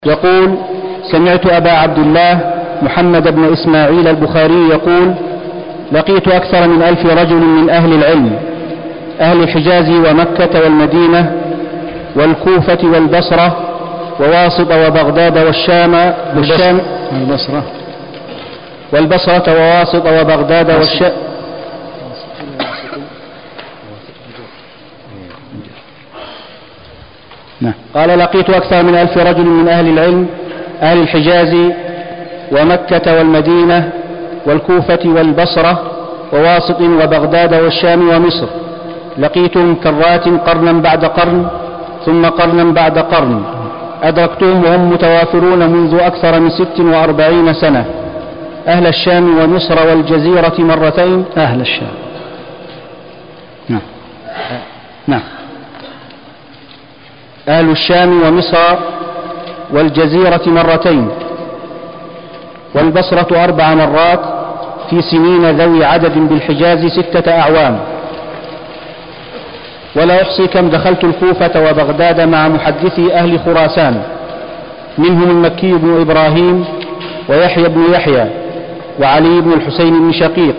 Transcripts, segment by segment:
يقول: سمعت أبا عبد الله محمد بن إسماعيل البخاري يقول: لقيت أكثر من 1000 رجل من أهل العلم، أهل الحجاز ومكة والمدينة والكوفة والبصرة وواسط وبغداد والبصرة وواسط وبغداد والشام. قال: لقيت أكثر من 1000 رجل من أهل العلم، أهل الحجاز ومكة والمدينة والكوفة والبصرة وواسط وبغداد والشام ومصر، لقيتهم كرات قرنا بعد قرن ثم قرنا بعد قرن، أدركتهم وهم متوافرون منذ أكثر من 46 سنة، أهل الشام ومصر والجزيرة مرتين. أهل الشام. نعم. أهل الشام ومصر والجزيرة مرتين، والبصرة 4 مرات في سنين ذوي عدد بالحجاز 6 أعوام. ولا أحصي كم دخلت الكوفة وبغداد مع محدثي أهل خراسان، منهم المكي بن إبراهيم ويحيى بن يحيى وعلي بن الحسين بن شقيق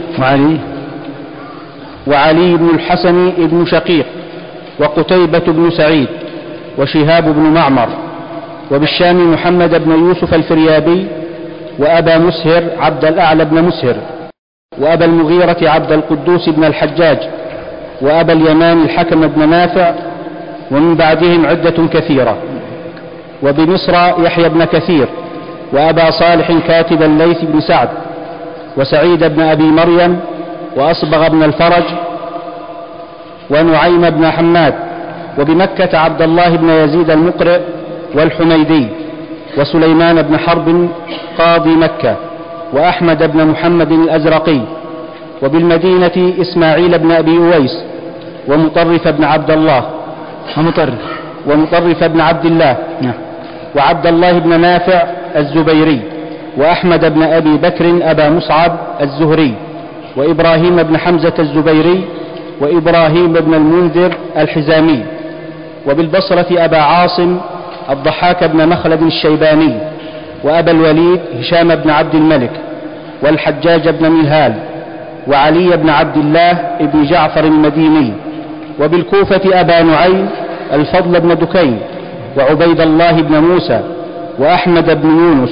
وعلي بن الحسن بن شقيق وقتيبة بن سعيد وشهاب بن معمر، وبالشام محمد بن يوسف الفريابي وأبا مسهر عبد الأعلى بن مسهر، وأبا المغيرة عبد القدوس بن الحجاج، وأبا اليمان الحكم بن نافع، ومن بعدهم عدة كثيرة. وبمصر يحيى بن كثير وأبا صالح كاتب الليث بن سعد وسعيد بن أبي مريم وأصبغ بن الفرج ونعيم بن حماد. وبمكة عبد الله بن يزيد المقرئ والحميدي وسليمان بن حرب قاضي مكة وأحمد بن محمد الأزرقي. وبالمدينة إسماعيل بن أبي أويس ومطرف بن عبد الله ومطرف بن عبد الله وعبد الله بن نافع الزبيري وأحمد بن أبي بكر أبا مصعب الزهري وإبراهيم بن حمزة الزبيري وإبراهيم بن المنذر الحزامي. وبالبصرة أبا عاصم الضحاك بن مخلد الشيباني وأبا الوليد هشام بن عبد الملك والحجاج بن ملهال وعلي بن عبد الله بن جعفر المديني. وبالكوفة أبا نعيم الفضل بن دكين وعبيد الله بن موسى وأحمد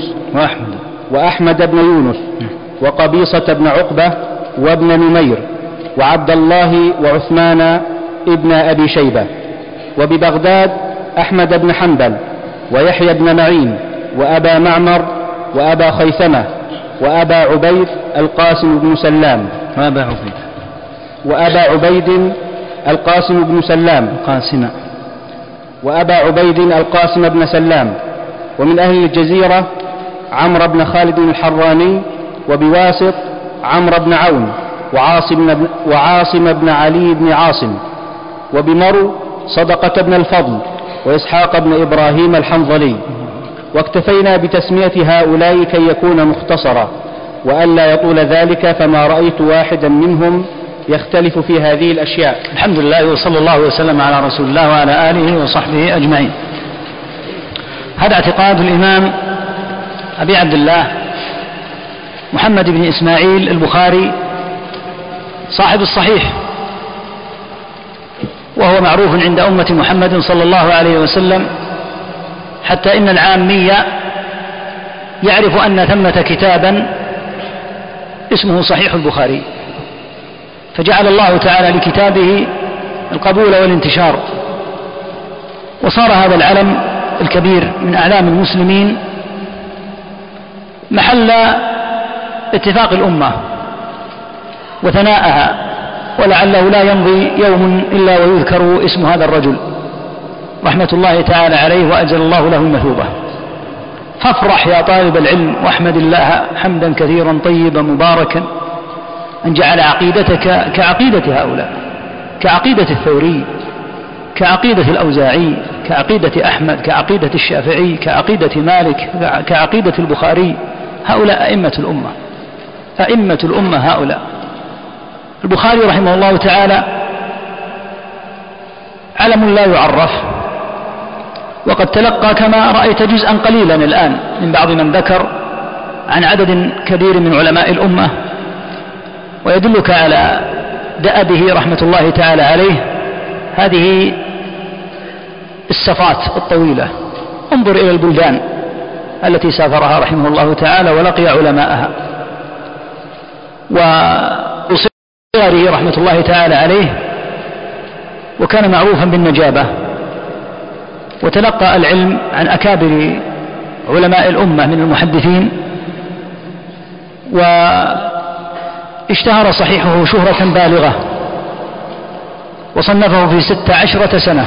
بن يونس وقبيصة بن عقبة وابن نمير وعبد الله وعثمان ابن أبي شيبة. وببغداد أحمد بن حنبل ويحيى بن معين وأبا معمر وأبا خيثمة وأبا عبيد القاسم بن سلام وأبا عبيد القاسم بن سلام. ومن أهل الجزيرة عمرو بن خالد الحراني، وبواسط عمرو بن عون وعاصم بن علي بن عاصم. وبمرو صدقة بن الفضل وإسحاق بن إبراهيم الحنظلي. واكتفينا بتسمية هؤلاء كي يكون مختصرا وألا يطول ذلك، فما رأيت واحدا منهم يختلف في هذه الأشياء. الحمد لله، وصلى الله وسلم على رسول الله وعلى آله وصحبه أجمعين. هذا اعتقاد الإمام أبي عبد الله محمد بن إسماعيل البخاري صاحب الصحيح، وهو معروف عند أمة محمد صلى الله عليه وسلم، حتى إن العامية يعرف أن ثمة كتابا اسمه صحيح البخاري، فجعل الله تعالى لكتابه القبول والانتشار، وصار هذا العلم الكبير من أعلام المسلمين محل اتفاق الأمة وثناءها، ولعله لا يمضي يوم إلا ويذكر اسم هذا الرجل رحمة الله تعالى عليه وأجل الله له المثوبة. فافرح يا طالب العلم واحمد الله حمدا كثيرا طيبا مباركا أن جعل عقيدتك كعقيدة هؤلاء، كعقيدة الثوري، كعقيدة الأوزاعي، كعقيدة أحمد، كعقيدة الشافعي، كعقيدة مالك، كعقيدة البخاري. هؤلاء أئمة الأمة هؤلاء. البخاري رحمه الله تعالى علم لا يعرف، وقد تلقى كما رأيت جزءا قليلا الآن من بعض من ذكر عن عدد كبير من علماء الأمة، ويدلك على دأبه رحمة الله تعالى عليه هذه السفرات الطويلة. انظر إلى البلدان التي سافرها رحمه الله تعالى ولقي علماءها، وصغره رحمة الله تعالى عليه وكان معروفا بالنجابة، وتلقى العلم عن أكابر علماء الأمة من المحدثين، واشتهر صحيحه شهرة بالغة، وصنفه في 16 سنة،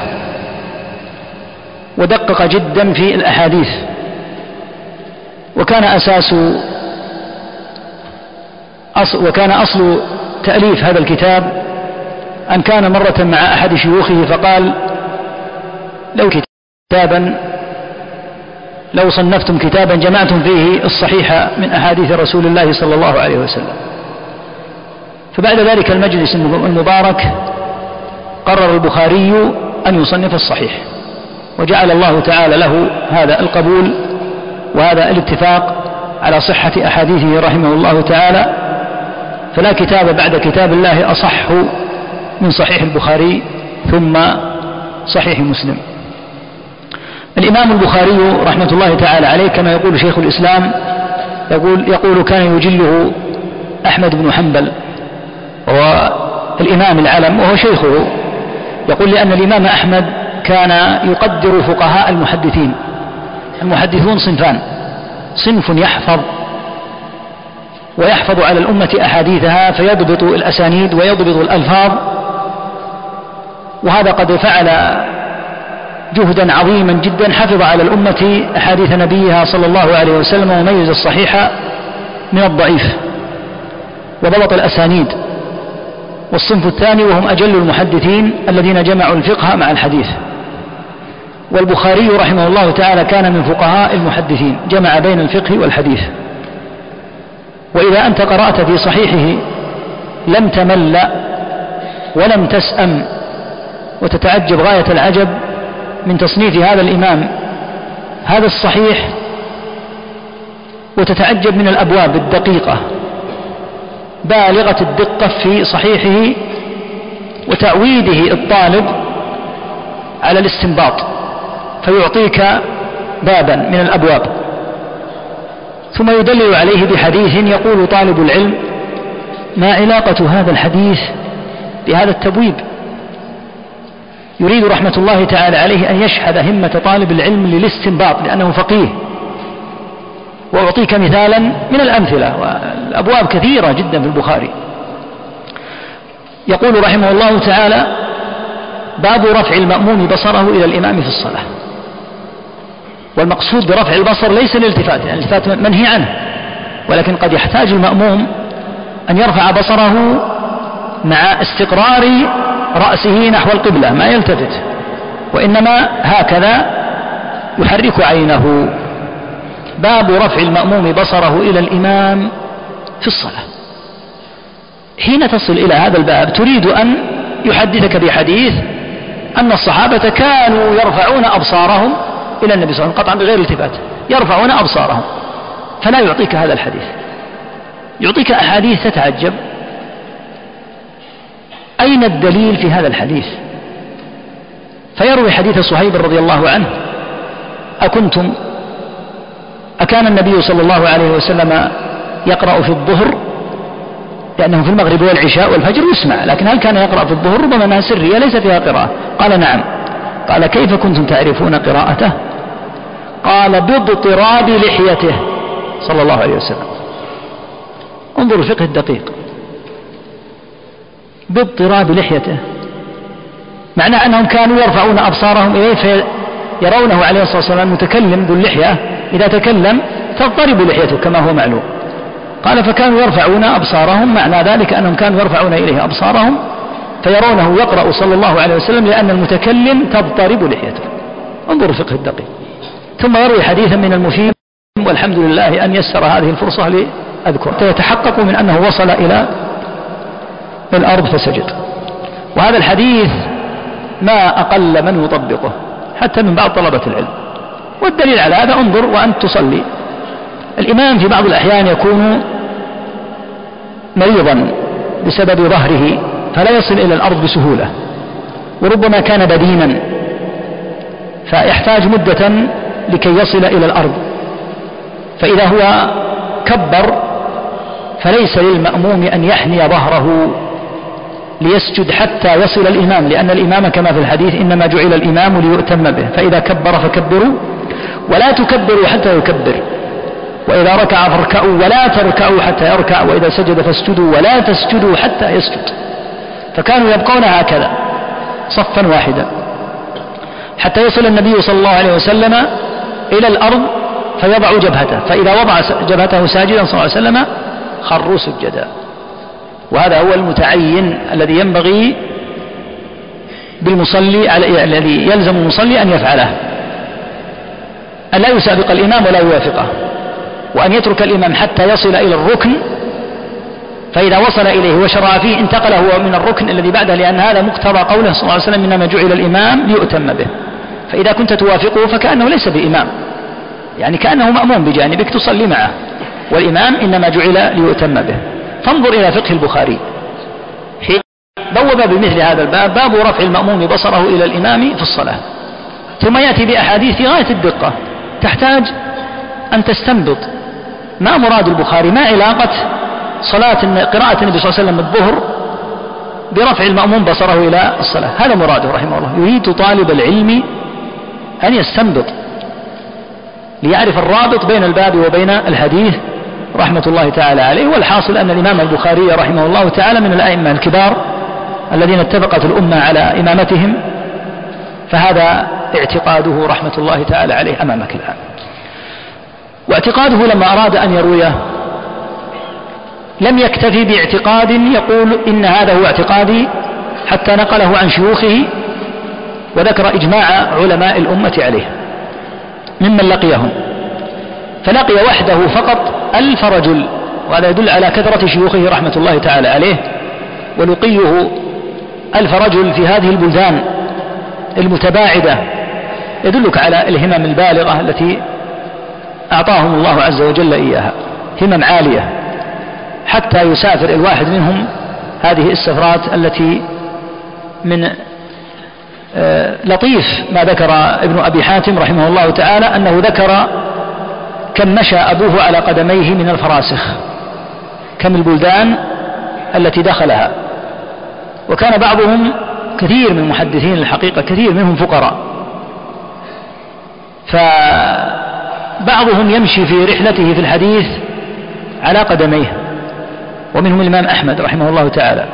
ودقق جدا في الأحاديث. وكان أصل تأليف هذا الكتاب أن كان مرة مع أحد شيوخه فقال: لو صنفتم كتابا جمعتم فيه الصحيح من أحاديث رسول الله صلى الله عليه وسلم. فبعد ذلك المجلس المبارك قرر البخاري أن يصنف الصحيح، وجعل الله تعالى له هذا القبول وهذا الاتفاق على صحة أحاديثه رحمه الله تعالى. فلا كتاب بعد كتاب الله أصح من صحيح البخاري ثم صحيح مسلم. الإمام البخاري رحمة الله تعالى عليه كما يقول شيخ الإسلام، يقول كان يجله أحمد بن حنبل وهو الإمام العلم وهو شيخه. يقول لأن الإمام أحمد كان يقدر فقهاء المحدثين. المحدثون صنفان: صنف يحفظ على الأمة أحاديثها فيضبط الأسانيد ويضبط الألفاظ، وهذا قد فعل جهدا عظيما جدا، حفظ على الأمة أحاديث نبيها صلى الله عليه وسلم وميز الصحيح من الضعيف وضبط الأسانيد. والصنف الثاني وهم أجل المحدثين الذين جمعوا الفقه مع الحديث. والبخاري رحمه الله تعالى كان من فقهاء المحدثين، جمع بين الفقه والحديث. وإذا أنت قرأت في صحيحه لم تمل ولم تسأم، وتتعجب غاية العجب من تصنيف هذا الإمام هذا الصحيح، وتتعجب من الأبواب الدقيقة بالغة الدقة في صحيحه وتعويده الطالب على الاستنباط، فيعطيك بابا من الأبواب ثم يدلل عليه بحديث يقول طالب العلم: ما علاقة هذا الحديث بهذا التبويب؟ يريد رحمة الله تعالى عليه أن يشحذ همة طالب العلم للاستنباط لأنه فقيه. وأعطيك مثالا من الأمثلة، والأبواب كثيرة جدا في البخاري. يقول رحمه الله تعالى: باب رفع المأموم بصره إلى الإمام في الصلاة. والمقصود برفع البصر ليس الالتفات، يعني الالتفات منهي عنه، ولكن قد يحتاج المأموم أن يرفع بصره مع استقرار رأسه نحو القبلة، ما يلتفت، وإنما هكذا يحرك عينه. باب رفع المأموم بصره إلى الإمام في الصلاة. حين تصل إلى هذا الباب تريد أن يحدثك بحديث أن الصحابة كانوا يرفعون أبصارهم إلى النبي صلى الله عليه وسلم قطعا بغير التفات، يرفعون أبصارهم، فلا يعطيك هذا الحديث، يعطيك أحاديث تتعجب أين الدليل في هذا الحديث؟ فيروي حديث صهيب رضي الله عنه: أكان النبي صلى الله عليه وسلم يقرأ في الظهر، لأنه في المغرب والعشاء والفجر يسمع، لكن هل كان يقرأ في الظهر؟ ربما أنها سرية ليس فيها قراءة. قال: نعم. قال: كيف كنتم تعرفون قراءته؟ قال: باضطراب لحيته صلى الله عليه وسلم. انظر الفقه الدقيق، باضطراب لحيته، معناه أنهم كانوا يرفعون أبصارهم إليه فيرونه عليه الصلاة والسلام متكلم ذو اللحية، إذا تكلم تضطرب لحيته كما هو معلوم. قال: فكانوا يرفعون أبصارهم، معنى ذلك أنهم كانوا يرفعون إليه أبصارهم فيرونه يقرأ صلى الله عليه وسلم لأن المتكلم تضطرب لحيته. انظر الفقه الدقيق. ثم يروي حديثا من المفيد، والحمد لله أن يسر هذه الفرصة لأذكر، يتحقق من أنه وصل إلى الأرض فسجد. وهذا الحديث ما أقل من يطبقه، حتى من بعض طلبة العلم. والدليل على هذا انظر وأنت تصلي، الإمام في بعض الأحيان يكون مريضا بسبب ظهره فلا يصل إلى الأرض بسهولة، وربما كان بدينا فيحتاج مدة لكي يصل إلى الأرض، فإذا هو كبر فليس للمأموم أن يحني ظهره ليسجد حتى يصل الإمام، لأن الإمام كما في الحديث إنما جعل الإمام ليؤتم به، فإذا كبر فكبروا ولا تكبروا حتى يكبر، وإذا ركع فاركعوا ولا تركعوا حتى يركع، وإذا سجد فاسجدوا ولا تسجدوا حتى يسجد. فكانوا يبقون هكذا صفا واحدا حتى يصل النبي صلى الله عليه وسلم إلى الأرض فيضع جبهته، فإذا وضع جبهته ساجدا صلى الله عليه وسلم خروا سجدا. وهذا هو المتعين الذي ينبغي بالمصلي، الذي يلزم المصلي أن يفعله، أن لا يسابق الإمام ولا يوافقه، وأن يترك الإمام حتى يصل إلى الركن، فإذا وصل إليه وشرع فيه انتقل هو من الركن الذي بعده، لأن هذا مقتضى قوله صلى الله عليه وسلم إنما جعل الإمام ليؤتم به. فإذا كنت توافقه فكأنه ليس بإمام، يعني كأنه مأموم بجانبك تصلي معه، والإمام إنما جعل ليؤتم به. فانظر إلى فقه البخاري حين بوب بمثل هذا الباب، باب رفع المأموم بصره إلى الإمام في الصلاة، ثم يأتي بأحاديث في غاية الدقة تحتاج أن تستنبط ما مراد البخاري، ما علاقة قراءة النبي صلى الله عليه وسلم الظهر برفع المأموم بصره إلى الصلاة. هذا مراده رحمه الله، يريد طالب العلم أن يستنبط ليعرف الرابط بين الباب وبين الحديث رحمة الله تعالى عليه. والحاصل أن الإمام البخاري رحمه الله تعالى من الأئمة الكبار الذين اتفقت الأمة على إمامتهم، فهذا اعتقاده رحمة الله تعالى عليه أمامك الآن. واعتقاده لما أراد أن يرويه لم يكتفي باعتقاد يقول إن هذا هو اعتقادي، حتى نقله عن شيوخه وذكر إجماع علماء الأمة عليه ممن لقيهم، فلقي وحده فقط 1000 رجل، وهذا يدل على كثرة شيوخه رحمة الله تعالى عليه، ولقيه 1000 رجل في هذه البلدان المتباعدة يدلك على الهمم البالغة التي أعطاهم الله عز وجل إياها، همم عالية، حتى يسافر الواحد منهم هذه السفرات التي من لطيف ما ذكر ابن أبي حاتم رحمه الله تعالى أنه ذكر كم مشى أبوه على قدميه من الفراسخ، كم البلدان التي دخلها. وكان بعضهم كثير من المحدثين الحقيقة كثير منهم فقراء، فبعضهم يمشي في رحلته في الحديث على قدميه، ومنهم الإمام أحمد رحمه الله تعالى.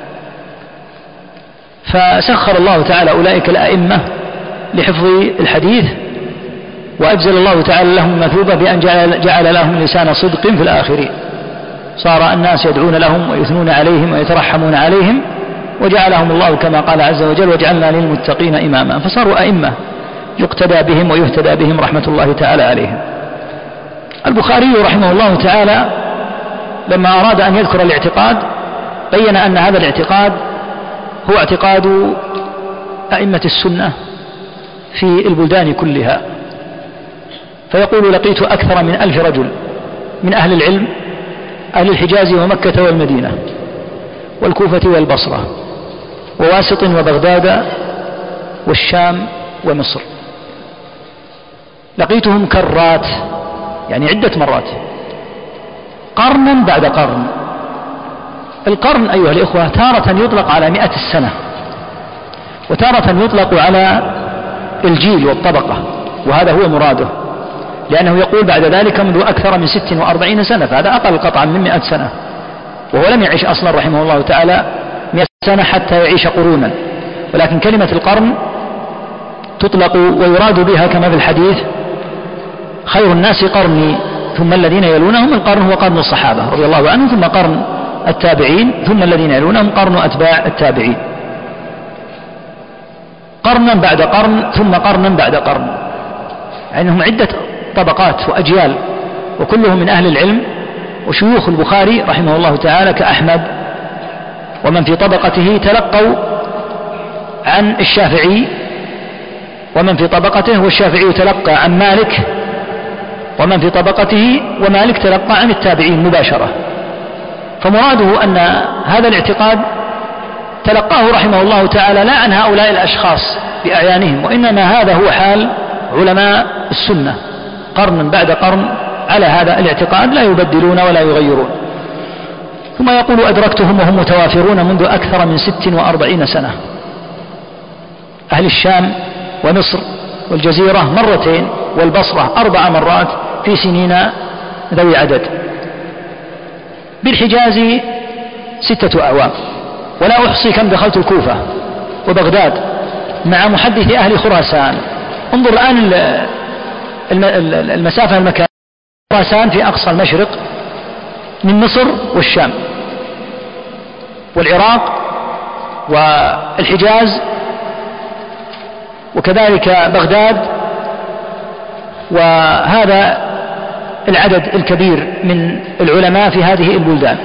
فسخر الله تعالى أولئك الأئمة لحفظ الحديث، وأجزل الله تعالى لهم المثوبة بأن جعل لهم لسان صدق في الآخرين، صار الناس يدعون لهم ويثنون عليهم ويترحمون عليهم، وجعلهم الله كما قال عز وجل وجعلنا للمتقين إماما، فصاروا أئمة يقتدى بهم ويهتدى بهم رحمة الله تعالى عليهم. البخاري رحمه الله تعالى لما أراد أن يذكر الاعتقاد بين أن هذا الاعتقاد هو اعتقاد أئمة السنة في البلدان كلها، فيقول لقيت أكثر من 1000 رجل من أهل العلم، أهل الحجاز ومكة والمدينة والكوفة والبصرة وواسط وبغداد والشام ومصر، لقيتهم كرات يعني عدة مرات، قرنا بعد قرن. القرن أيها الإخوة تارة يطلق على 100 السنة، وتارة يطلق على الجيل والطبقة، وهذا هو مراده، لأنه يقول بعد ذلك منذ أكثر من 46 سنة، فهذا أقل قطعا من 100 سنة، وهو لم يعيش أصلا رحمه الله تعالى 100 سنة حتى يعيش قرونا. ولكن كلمة القرن تطلق ويراد بها كما في الحديث خير الناس قرني ثم الذين يلونهم. القرن هو قرن الصحابة رضي الله عنهم، ثم قرن التابعين، ثم الذين يلونهم قرن أتباع التابعين، قرنا بعد قرن ثم قرنا بعد قرن، يعني هم عدة طبقات وأجيال، وكلهم من أهل العلم. وشيوخ البخاري رحمه الله تعالى كأحمد ومن في طبقته تلقوا عن الشافعي ومن في طبقته، والشافعي تلقى عن مالك ومن في طبقته، ومالك تلقى عن التابعين مباشرة. فمراده أن هذا الاعتقاد تلقاه رحمه الله تعالى لا عن هؤلاء الأشخاص بأعيانهم، وإنما هذا هو حال علماء السنة قرن بعد قرن على هذا الاعتقاد، لا يبدلون ولا يغيرون. ثم يقول: أدركتهم وهم متوافرون منذ أكثر من 46 سنة. أهل الشام ومصر والجزيرة مرتين، والبصرة 4 مرات في سنين ذوي عدد. بالحجاز 6 أعوام، ولا أحصي كم دخلت الكوفة وبغداد مع محدث أهل خراسان. انظر الآن المسافة المكانية. خراسان في أقصى المشرق من مصر والشام والعراق والحجاز، وكذلك بغداد، وهذا العدد الكبير من العلماء في هذه البلدان.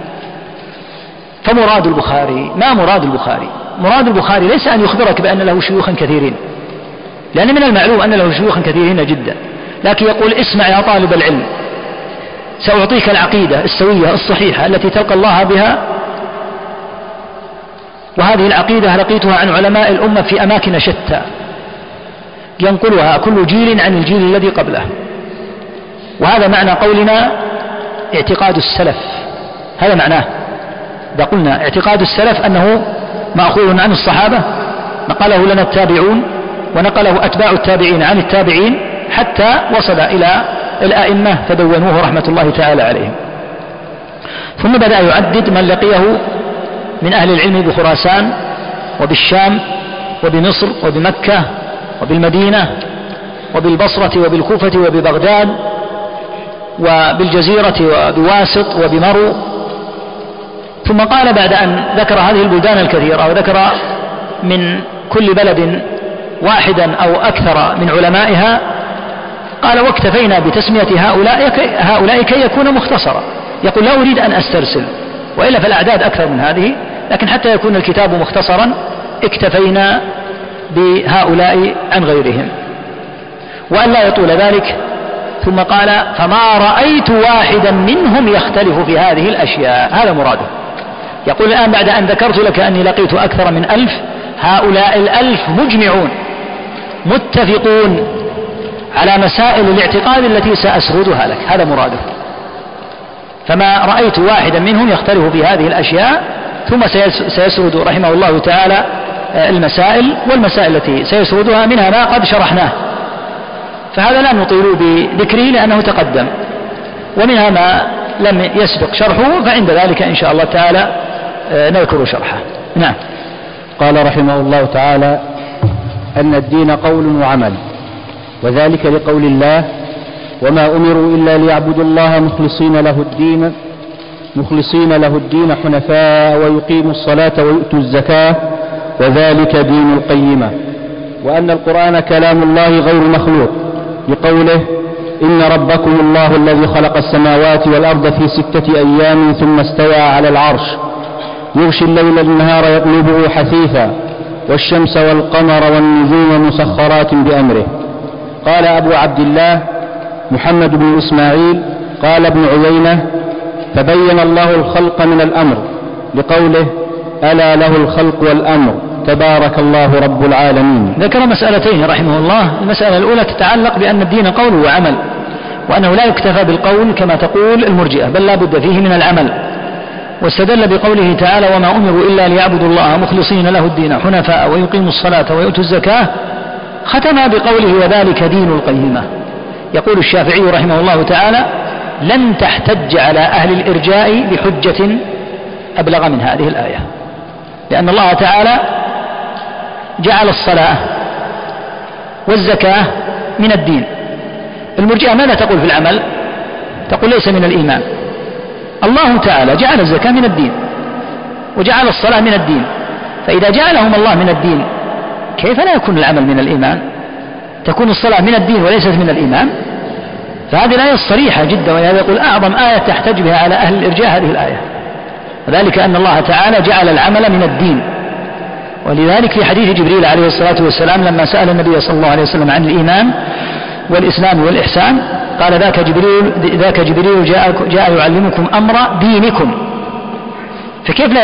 فمراد البخاري، ما مراد البخاري؟ مراد البخاري ليس أن يخبرك بأن له شيوخا كثيرين، لأن من المعلوم أن له شيوخا كثيرين جدا، لكن يقول: اسمع يا طالب العلم، سأعطيك العقيدة السوية الصحيحة التي تلقى الله بها، وهذه العقيدة لقيتها عن علماء الأمة في أماكن شتى، ينقلها كل جيل عن الجيل الذي قبله. وهذا معنى قولنا اعتقاد السلف، هذا معناه. إذا قلنا اعتقاد السلف أنه مأخوذ عن الصحابة، نقله لنا التابعون، ونقله أتباع التابعين عن التابعين، حتى وصل إلى الأئمة فدونوه رحمة الله تعالى عليهم. ثم بدأ يعدد من لقيه من أهل العلم بخراسان وبالشام وبمصر وبمكة وبالمدينة وبالبصرة وبالكوفة وببغداد وبالجزيرة وبواسط وبمرو. ثم قال بعد أن ذكر هذه البلدان الكثيرة وذكر من كل بلد واحدا أو أكثر من علمائها، قال: واكتفينا بتسمية هؤلاء كي يكون مختصرا. يقول: لا أريد أن أسترسل، وإلا فالأعداد أكثر من هذه، لكن حتى يكون الكتاب مختصرا اكتفينا بهؤلاء عن غيرهم، وأن لا يطول ذلك. ثم قال: فما رأيت واحدا منهم يختلف في هذه الأشياء. هذا مراده. يقول الآن بعد أن ذكرت لك أني لقيت أكثر من 1000، هؤلاء 1000 مجمعون متفقون على مسائل الاعتقاد التي سأسردها لك. هذا مراده. فما رأيت واحدا منهم يختلف في هذه الأشياء. ثم سيسرد رحمه الله تعالى المسائل، والمسائل التي سيسردها منها ما قد شرحناه، فهذا لا نطيل بذكره لأنه تقدم، ومنها ما لم يسبق شرحه، فعند ذلك إن شاء الله تعالى نذكر شرحه. نعم. قال رحمه الله تعالى: أن الدين قول وعمل، وذلك لقول الله: وما أمروا إلا ليعبدوا الله مخلصين له الدين حنفاء ويقيموا الصلاة ويؤتوا الزكاة وذلك دين القيمة. وأن القرآن كلام الله غير مخلوق، لقوله: إن ربكم الله الذي خلق السماوات والأرض في 6 أيام ثم استوى على العرش يغشي الليل النهار يطلبه حثيثا والشمس والقمر والنجوم مسخرات بأمره. قال أبو عبد الله محمد بن إسماعيل قال ابن عيينة: فبين الله الخلق من الأمر، لقوله: ألا له الخلق والأمر تبارك الله رب العالمين. ذكر مسألتين رحمه الله. المسألة الأولى تتعلق بأن الدين قول وعمل، وأنه لا يكتفى بالقول كما تقول المرجئة، بل لا بد فيه من العمل. واستدل بقوله تعالى: وما أمروا إلا ليعبدوا الله مخلصين له الدين حنفاء ويقيموا الصلاة ويؤتوا الزكاة، ختم بقوله: وذلك دين القيمة. يقول الشافعي رحمه الله تعالى: لن تحتج على أهل الإرجاء بحجة أبلغ من هذه الآية، لأن الله تعالى جعل الصلاة والزكاة من الدين. المرجئة ماذا تقول في العمل؟ تقول ليس من الإيمان. الله تعالى جعل الزكاة من الدين وجعل الصلاة من الدين، فإذا جعلهم الله من الدين كيف لا يكون العمل من الإيمان؟ تكون الصلاة من الدين وليست من الإيمان؟ فهذه الآية صريحة جدا، ولهذا يقول أعظم آية تحتج بها على أهل الإرجاء هذه الآية، وذلك أن الله تعالى جعل العمل من الدين، ولذلك في حديث جبريل عليه الصلاة والسلام لما سأل النبي صلى الله عليه وسلم عن الإيمان والإسلام والإحسان قال ذاك جبريل جاء يعلمكم أمر دينكم. فكيف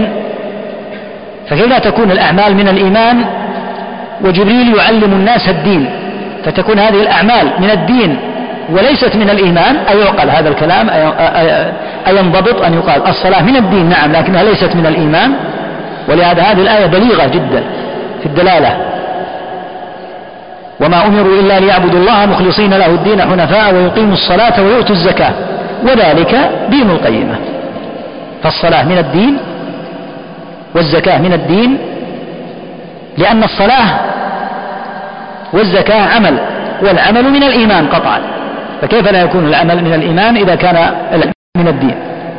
لا تكون الأعمال من الإيمان وجبريل يعلم الناس الدين، فتكون هذه الأعمال من الدين وليست من الإيمان؟ أيعقل هذا الكلام؟ أينضبط أن يقال الصلاة من الدين نعم لكنها ليست من الإيمان؟ ولهذا هذه الآية بليغة جدا في الدلالة. وما أمروا إلا ليعبدوا الله مخلصين له الدين حنفاء ويقيموا الصلاة ويؤتوا الزكاة وذلك دين القيمة. فالصلاة من الدين والزكاة من الدين، لأن الصلاة والزكاة عمل، والعمل من الإيمان قطعا، فكيف لا يكون العمل من الإيمان إذا كان من الدين؟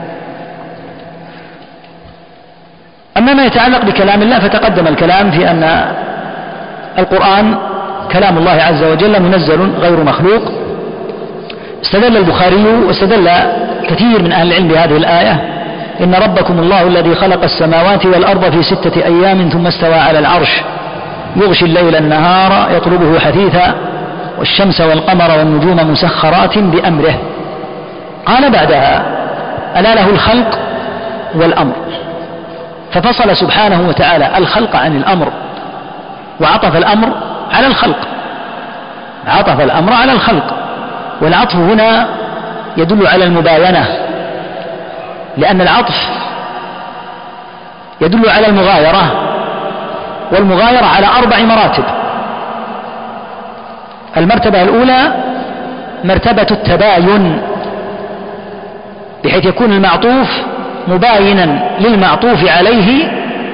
أما ما يتعلق بكلام الله فتقدم الكلام في أن القرآن كلام الله عز وجل منزل غير مخلوق. استدل البخاري واستدل كثير من أهل العلم بهذه الآية: إن ربكم الله الذي خلق السماوات والأرض في 6 أيام ثم استوى على العرش يغشي الليل النهار يطلبه حثيثا والشمس والقمر والنجوم مسخرات بأمره. قال بعدها: ألا له الخلق والأمر. ففصل سبحانه وتعالى الخلق عن الأمر وعطف الأمر على الخلق، عطف الأمر على الخلق. والعطف هنا يدل على المباينة، لأن العطف يدل على المغايرة، والمغايرة على 4 مراتب. المرتبة الأولى مرتبة التباين، بحيث يكون المعطوف مباينا للمعطوف عليه،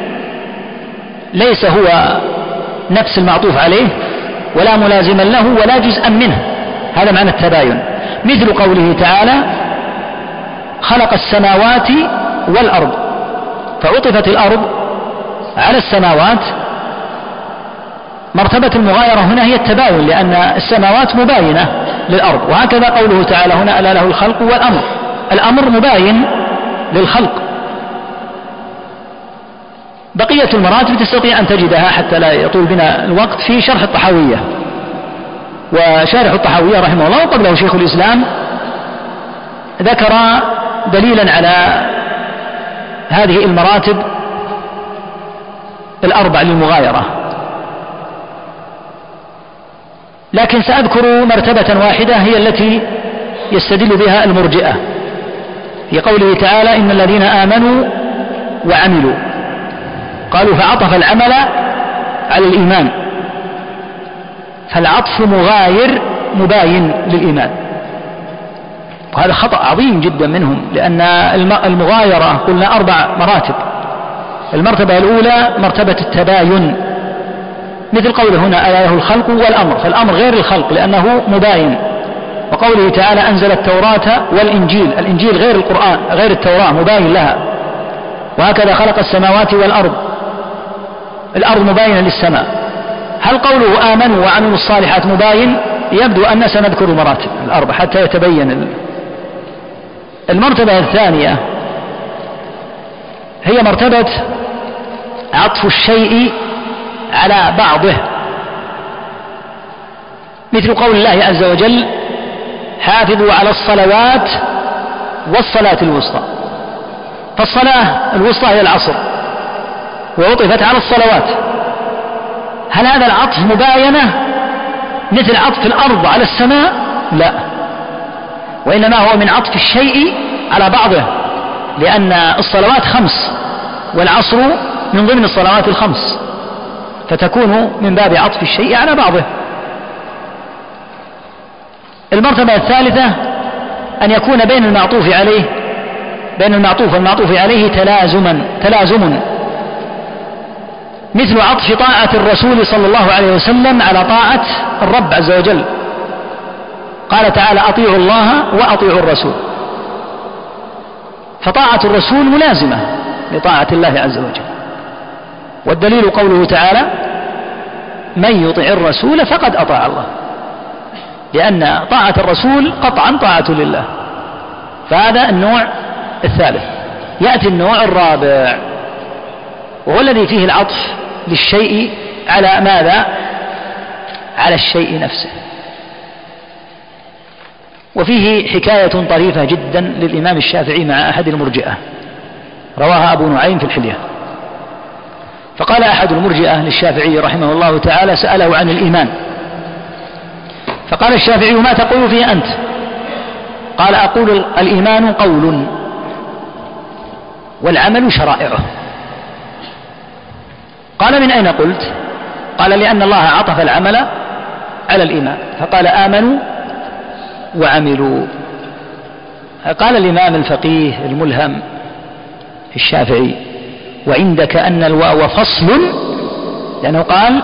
ليس هو نفس المعطوف عليه ولا ملازما له ولا جزءا منه، هذا معنى التباين. مثل قوله تعالى: خلق السماوات والأرض، فعطفت الأرض على السماوات. مرتبة المغايرة هنا هي التباين، لأن السماوات مباينة للأرض. وهكذا قوله تعالى هنا: ألا له الخلق والأمر، الأمر مباين للخلق. بقية المراتب تستطيع أن تجدها حتى لا يطول بنا الوقت في شرح الطحاوية. وشارح الطحاوية رحمه الله وقبله شيخ الإسلام ذكر دليلا على هذه المراتب 4 للمغايرة، لكن سأذكر مرتبة واحدة هي التي يستدل بها المرجئة في قوله تعالى: إن الذين آمنوا وعملوا. قالوا فعطف العمل على الإيمان، فالعطف مغاير مباين للإيمان، وهذا خطأ عظيم جدا منهم، لأن المغايرة قلنا 4 مراتب. المرتبة الأولى مرتبة التباين، مثل قوله هنا: ألا له الخلق والأمر، فالأمر غير الخلق لأنه مباين. وقوله تعالى: أنزل التوراة والإنجيل، الإنجيل غير القرآن غير التوراة مباين لها. وهكذا خلق السماوات والأرض، الأرض مباينة للسماء. هل قوله آمنوا وعملوا الصالحات مباين؟ يبدو أن سنذكر المراتب 4 حتى يتبين. المرتبة الثانية هي مرتبة عطف الشيء على بعضه، مثل قول الله عز وجل: حافظوا على الصلوات والصلاة الوسطى. فالصلاة الوسطى هي العصر وعطفت على الصلوات. هل هذا العطف مباينة مثل عطف الأرض على السماء؟ لا، وإنما هو من عطف الشيء على بعضه، لأن الصلوات 5 والعصر من ضمن الصلوات 5، فتكون من باب عطف الشيء على بعضه. المرتبة الثالثة أن يكون بين المعطوف والمعطوف عليه تلازم، مثل عطف طاعة الرسول صلى الله عليه وسلم على طاعة الرب عز وجل. قال تعالى: أطيعوا الله وأطيعوا الرسول، فطاعة الرسول ملازمة لطاعة الله عز وجل. والدليل قوله تعالى: من يطع الرسول فقد أطاع الله، لأن طاعة الرسول قطعا طاعة لله. فهذا النوع الثالث. يأتي النوع الرابع، وهو الذي فيه العطف للشيء على ماذا؟ على الشيء نفسه. وفيه حكاية طريفة جدا للإمام الشافعي مع أحد المرجئة، رواها أبو نعيم في الحلية. فقال أحد المرجئة للشافعي رحمه الله تعالى، سأله عن الإيمان، فقال الشافعي: ما تقول فيه أنت؟ قال: أقول الإيمان قول والعمل شرائعه. قال: من أين قلت؟ قال: لأن الله عطف العمل على الإيمان، فقال: آمنوا وعملوا. قال الإمام الفقيه الملهم الشافعي: وعندك أن الواو فصل، لأنه قال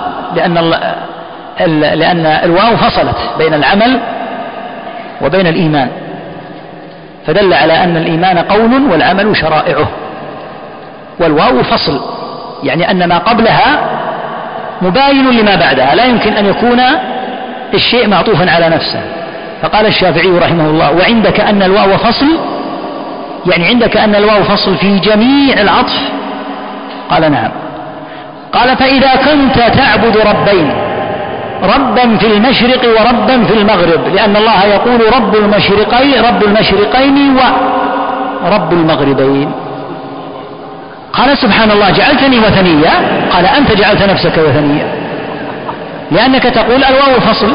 لأن الواو فصلت بين العمل وبين الإيمان، فدل على أن الإيمان قول والعمل شرائعه، والواو فصل، يعني أن ما قبلها مباين لما بعدها، لا يمكن أن يكون الشيء معطوفا على نفسه. فقال الشافعي رحمه الله: وعندك أن الواو فصل، يعني عندك أن الواو فصل في جميع العطف؟ قال: نعم. قال: فإذا كنت تعبد ربين، ربا في المشرق وربا في المغرب، لأن الله يقول رب المشرقين ورب المغربين. قال: سبحان الله، جعلتني وثنيا؟ قال: أنت جعلت نفسك وثنيا، لأنك تقول الواو فصل.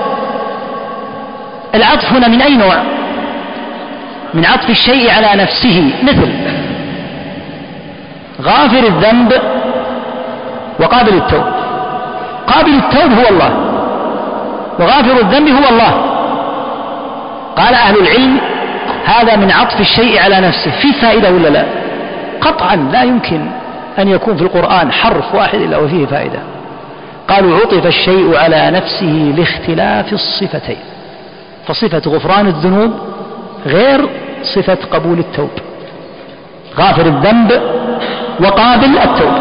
العطف هنا من أي نوع؟ من عطف الشيء على نفسه، مثل غافر الذنب وقابل التوب. قابل التوب هو الله، وغافر الذنب هو الله. قال أهل العلم: هذا من عطف الشيء على نفسه. في فائدة ولا لا؟ قطعا لا يمكن أن يكون في القرآن حرف واحد إلا وفيه فائدة. قالوا: عطف الشيء على نفسه لاختلاف الصفتين، فصفة غفران الذنوب غير صفة قبول التوب. غافر الذنب وقابل التوب،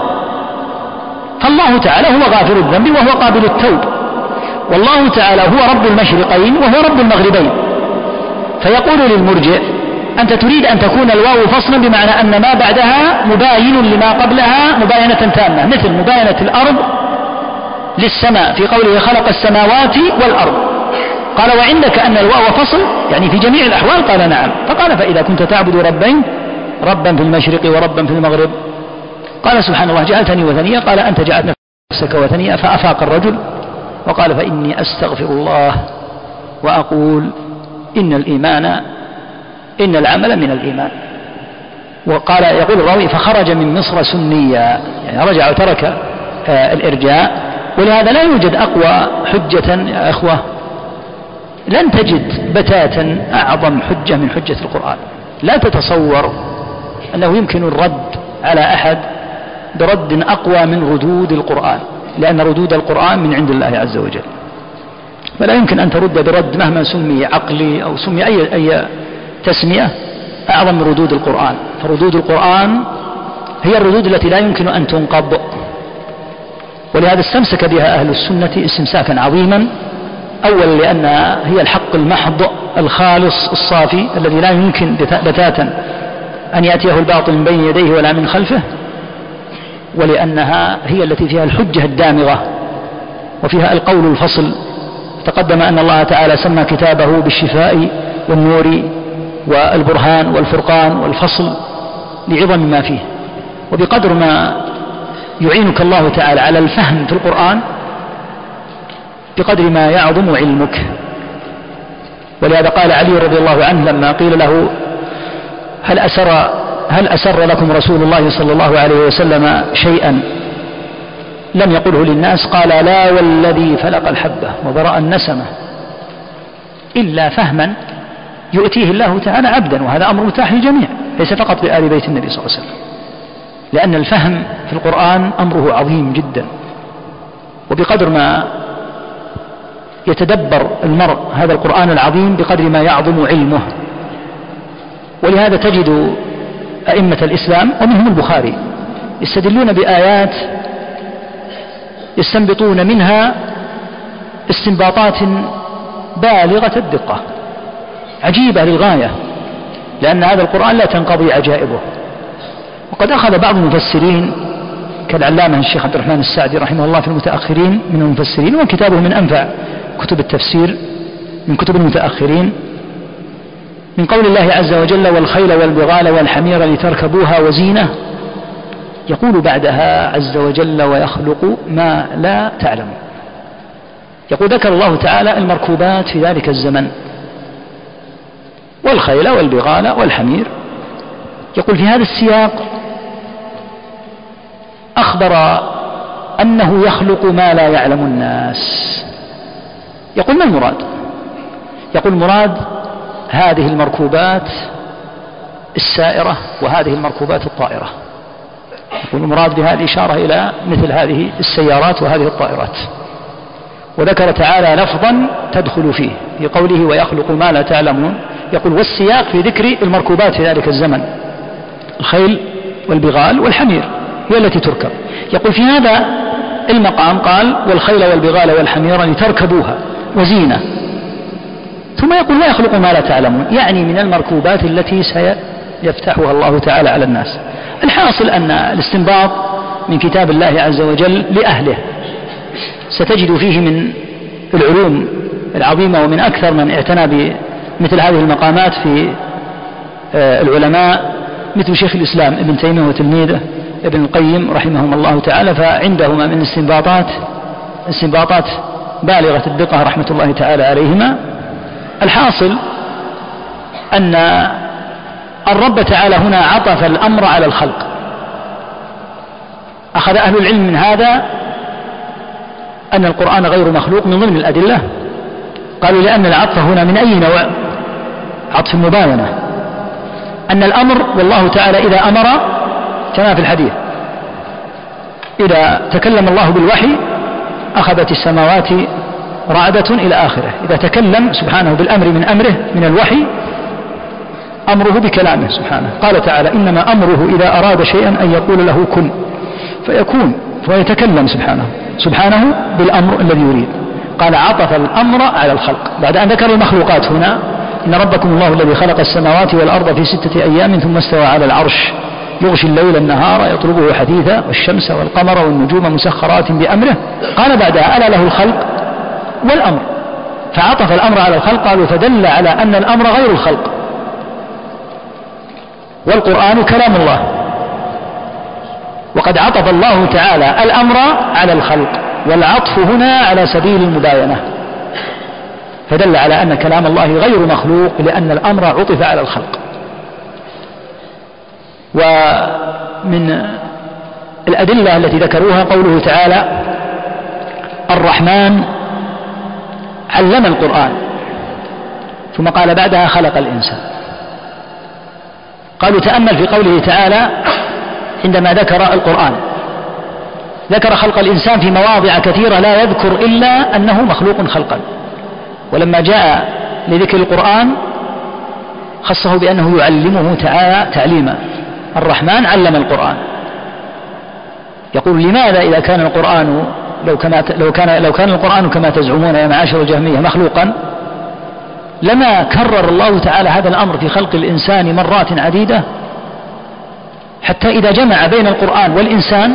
فالله تعالى هو غافر الذنب وهو قابل التوب، والله تعالى هو رب المشرقين وهو رب المغربين. فيقول للمرجئ: أنت تريد أن تكون الواو فصلا، بمعنى أن ما بعدها مباين لما قبلها مباينة تامة، مثل مباينة الأرض للسماء في قوله: خلق السماوات والأرض. قال: وعندك أن الواو فصل، يعني في جميع الأحوال؟ قال: نعم. فقال: فإذا كنت تعبد ربين، ربا في المشرق وربا في المغرب. قال: سبحان الله، جعلتني وثنيا؟ قال: أنت جعلت نفسك وثنيا. فأفاق الرجل وقال: فإني أستغفر الله وأقول إن العمل من الإيمان. وقال، يقول الراوي: فخرج من مصر سنيا، يعني رجع وترك الإرجاء. ولهذا لا يوجد أقوى حجة يا أخوة، لن تجد بتاتا أعظم حجة من حجة القرآن. لا تتصور أنه يمكن الرد على أحد برد أقوى من ردود القرآن، لأن ردود القرآن من عند الله عز وجل، فلا يمكن أن ترد برد مهما سمي عقلي أو سمي أي تسمية أعظم من ردود القرآن. فردود القرآن هي الردود التي لا يمكن أن تنقض، ولهذا استمسك بها أهل السنة استمساكا عظيما. أولا لأنها هي الحق المحض الخالص الصافي الذي لا يمكن بتاتا أن يأتيه الباطل من بين يديه ولا من خلفه، ولأنها هي التي فيها الحجة الدامغة وفيها القول الفصل. تقدم أن الله تعالى سمى كتابه بالشفاء والنور والبرهان والفرقان والفصل لعظم ما فيه. وبقدر ما يعينك الله تعالى على الفهم في القرآن بقدر ما يعظم علمك. ولهذا قال علي رضي الله عنه لما قيل له: هل أسر لكم رسول الله صلى الله عليه وسلم شيئا لم يقله للناس؟ قال: لا والذي فلق الحبة وبرأ النسمة إلا فهما يؤتيه الله تعالى عبدا، وهذا أمر متاح للجميع ليس فقط لآل بيت النبي صلى الله عليه وسلم، لأن الفهم في القرآن أمره عظيم جدا. وبقدر ما يتدبر المرء هذا القرآن العظيم بقدر ما يعظم علمه. ولهذا تجد أئمة الإسلام ومنهم البخاري يستدلون بآيات يستنبطون منها استنباطات بالغة الدقة عجيبة للغاية، لأن هذا القرآن لا تنقضي عجائبه. وقد أخذ بعض المفسرين كالعلامة الشيخ عبد الرحمن السعدي رحمه الله في المتأخرين من المفسرين، وكتابه من أنفع كتب التفسير من كتب المتأخرين، من قول الله عز وجل: والخيل والبغال والحمير لتركبوها وزينة، يقول بعدها عز وجل: ويخلق ما لا تعلمون. يقول ذكر الله تعالى المركوبات في ذلك الزمن، والخيل والبغال والحمير. يقول في هذا السياق أخبر أنه يخلق ما لا يعلم الناس. يقول ما المراد؟ يقول المراد هذه المركوبات السائرة وهذه المركوبات الطائرة. يقول المراد بهذه إشارة إلى مثل هذه السيارات وهذه الطائرات. وذكر تعالى لفظا تدخل فيه في قوله: ويخلق ما لا تعلمون. يقول والسياق في ذكر المركوبات في ذلك الزمن، الخيل والبغال والحمير هي التي تركب. يقول في هذا المقام قال: والخيل والبغال والحمير لتركبوها وزينة. ثم يقول: ويخلق ما لا تعلمون، يعني من المركوبات التي سيفتحها الله تعالى على الناس. الحاصل أن الاستنباط من كتاب الله عز وجل لأهله ستجد فيه من العلوم العظيمة، ومن أكثر من اعتنى بمثل هذه المقامات في العلماء مثل شيخ الإسلام ابن تيمية وتلميذه ابن القيم رحمهم الله تعالى، فعندهما من استنباطات بالغة الدقة رحمة الله تعالى عليهما. الحاصل أن الرب تعالى هنا عطف الأمر على الخلق. أخذ أهل العلم من هذا أن القرآن غير مخلوق من ضمن الأدلة. قالوا لأن العطف هنا من أي نوع؟ عطف المباينة، أن الأمر والله تعالى إذا أمر كما في الحديث: إذا تكلم الله بالوحي أخذت السماوات رعدة إلى آخره. إذا تكلم سبحانه بالأمر من أمره من الوحي أمره بكلامه سبحانه. قال تعالى: إنما أمره إذا أراد شيئا أن يقول له كن فيكون، فيتكلم سبحانه بالأمر الذي يريد. قال عطف الأمر على الخلق بعد أن ذكر المخلوقات هنا: إن ربكم الله الذي خلق السماوات والأرض في 6 أيام ثم استوى على العرش يغشي الليل النهار يطلبه حثيثا والشمس والقمر والنجوم مسخرات بأمره. قال بعدها: ألا له الخلق والأمر. فعطف الأمر على الخلق. قالوا فدل على أن الأمر غير الخلق، والقرآن كلام الله، وقد عطف الله تعالى الأمر على الخلق، والعطف هنا على سبيل المباينة، فدل على أن كلام الله غير مخلوق لأن الأمر عطف على الخلق. ومن الأدلة التي ذكروها قوله تعالى: الرحمن علم القرآن، ثم قال بعدها: خلق الإنسان. قالوا تأمل في قوله تعالى عندما ذكر القرآن، ذكر خلق الإنسان في مواضع كثيرة لا يذكر إلا أنه مخلوق خلقا، ولما جاء لذكر القرآن خصه بأنه يعلمه تعالى تعليما. الرحمن علم القرآن. يقول: لماذا إذا كان القرآن لو كان القرآن كما تزعمون يا معاشر الجهمية مخلوقا لما كرر الله تعالى هذا الأمر في خلق الإنسان مرات عديدة، حتى إذا جمع بين القرآن والإنسان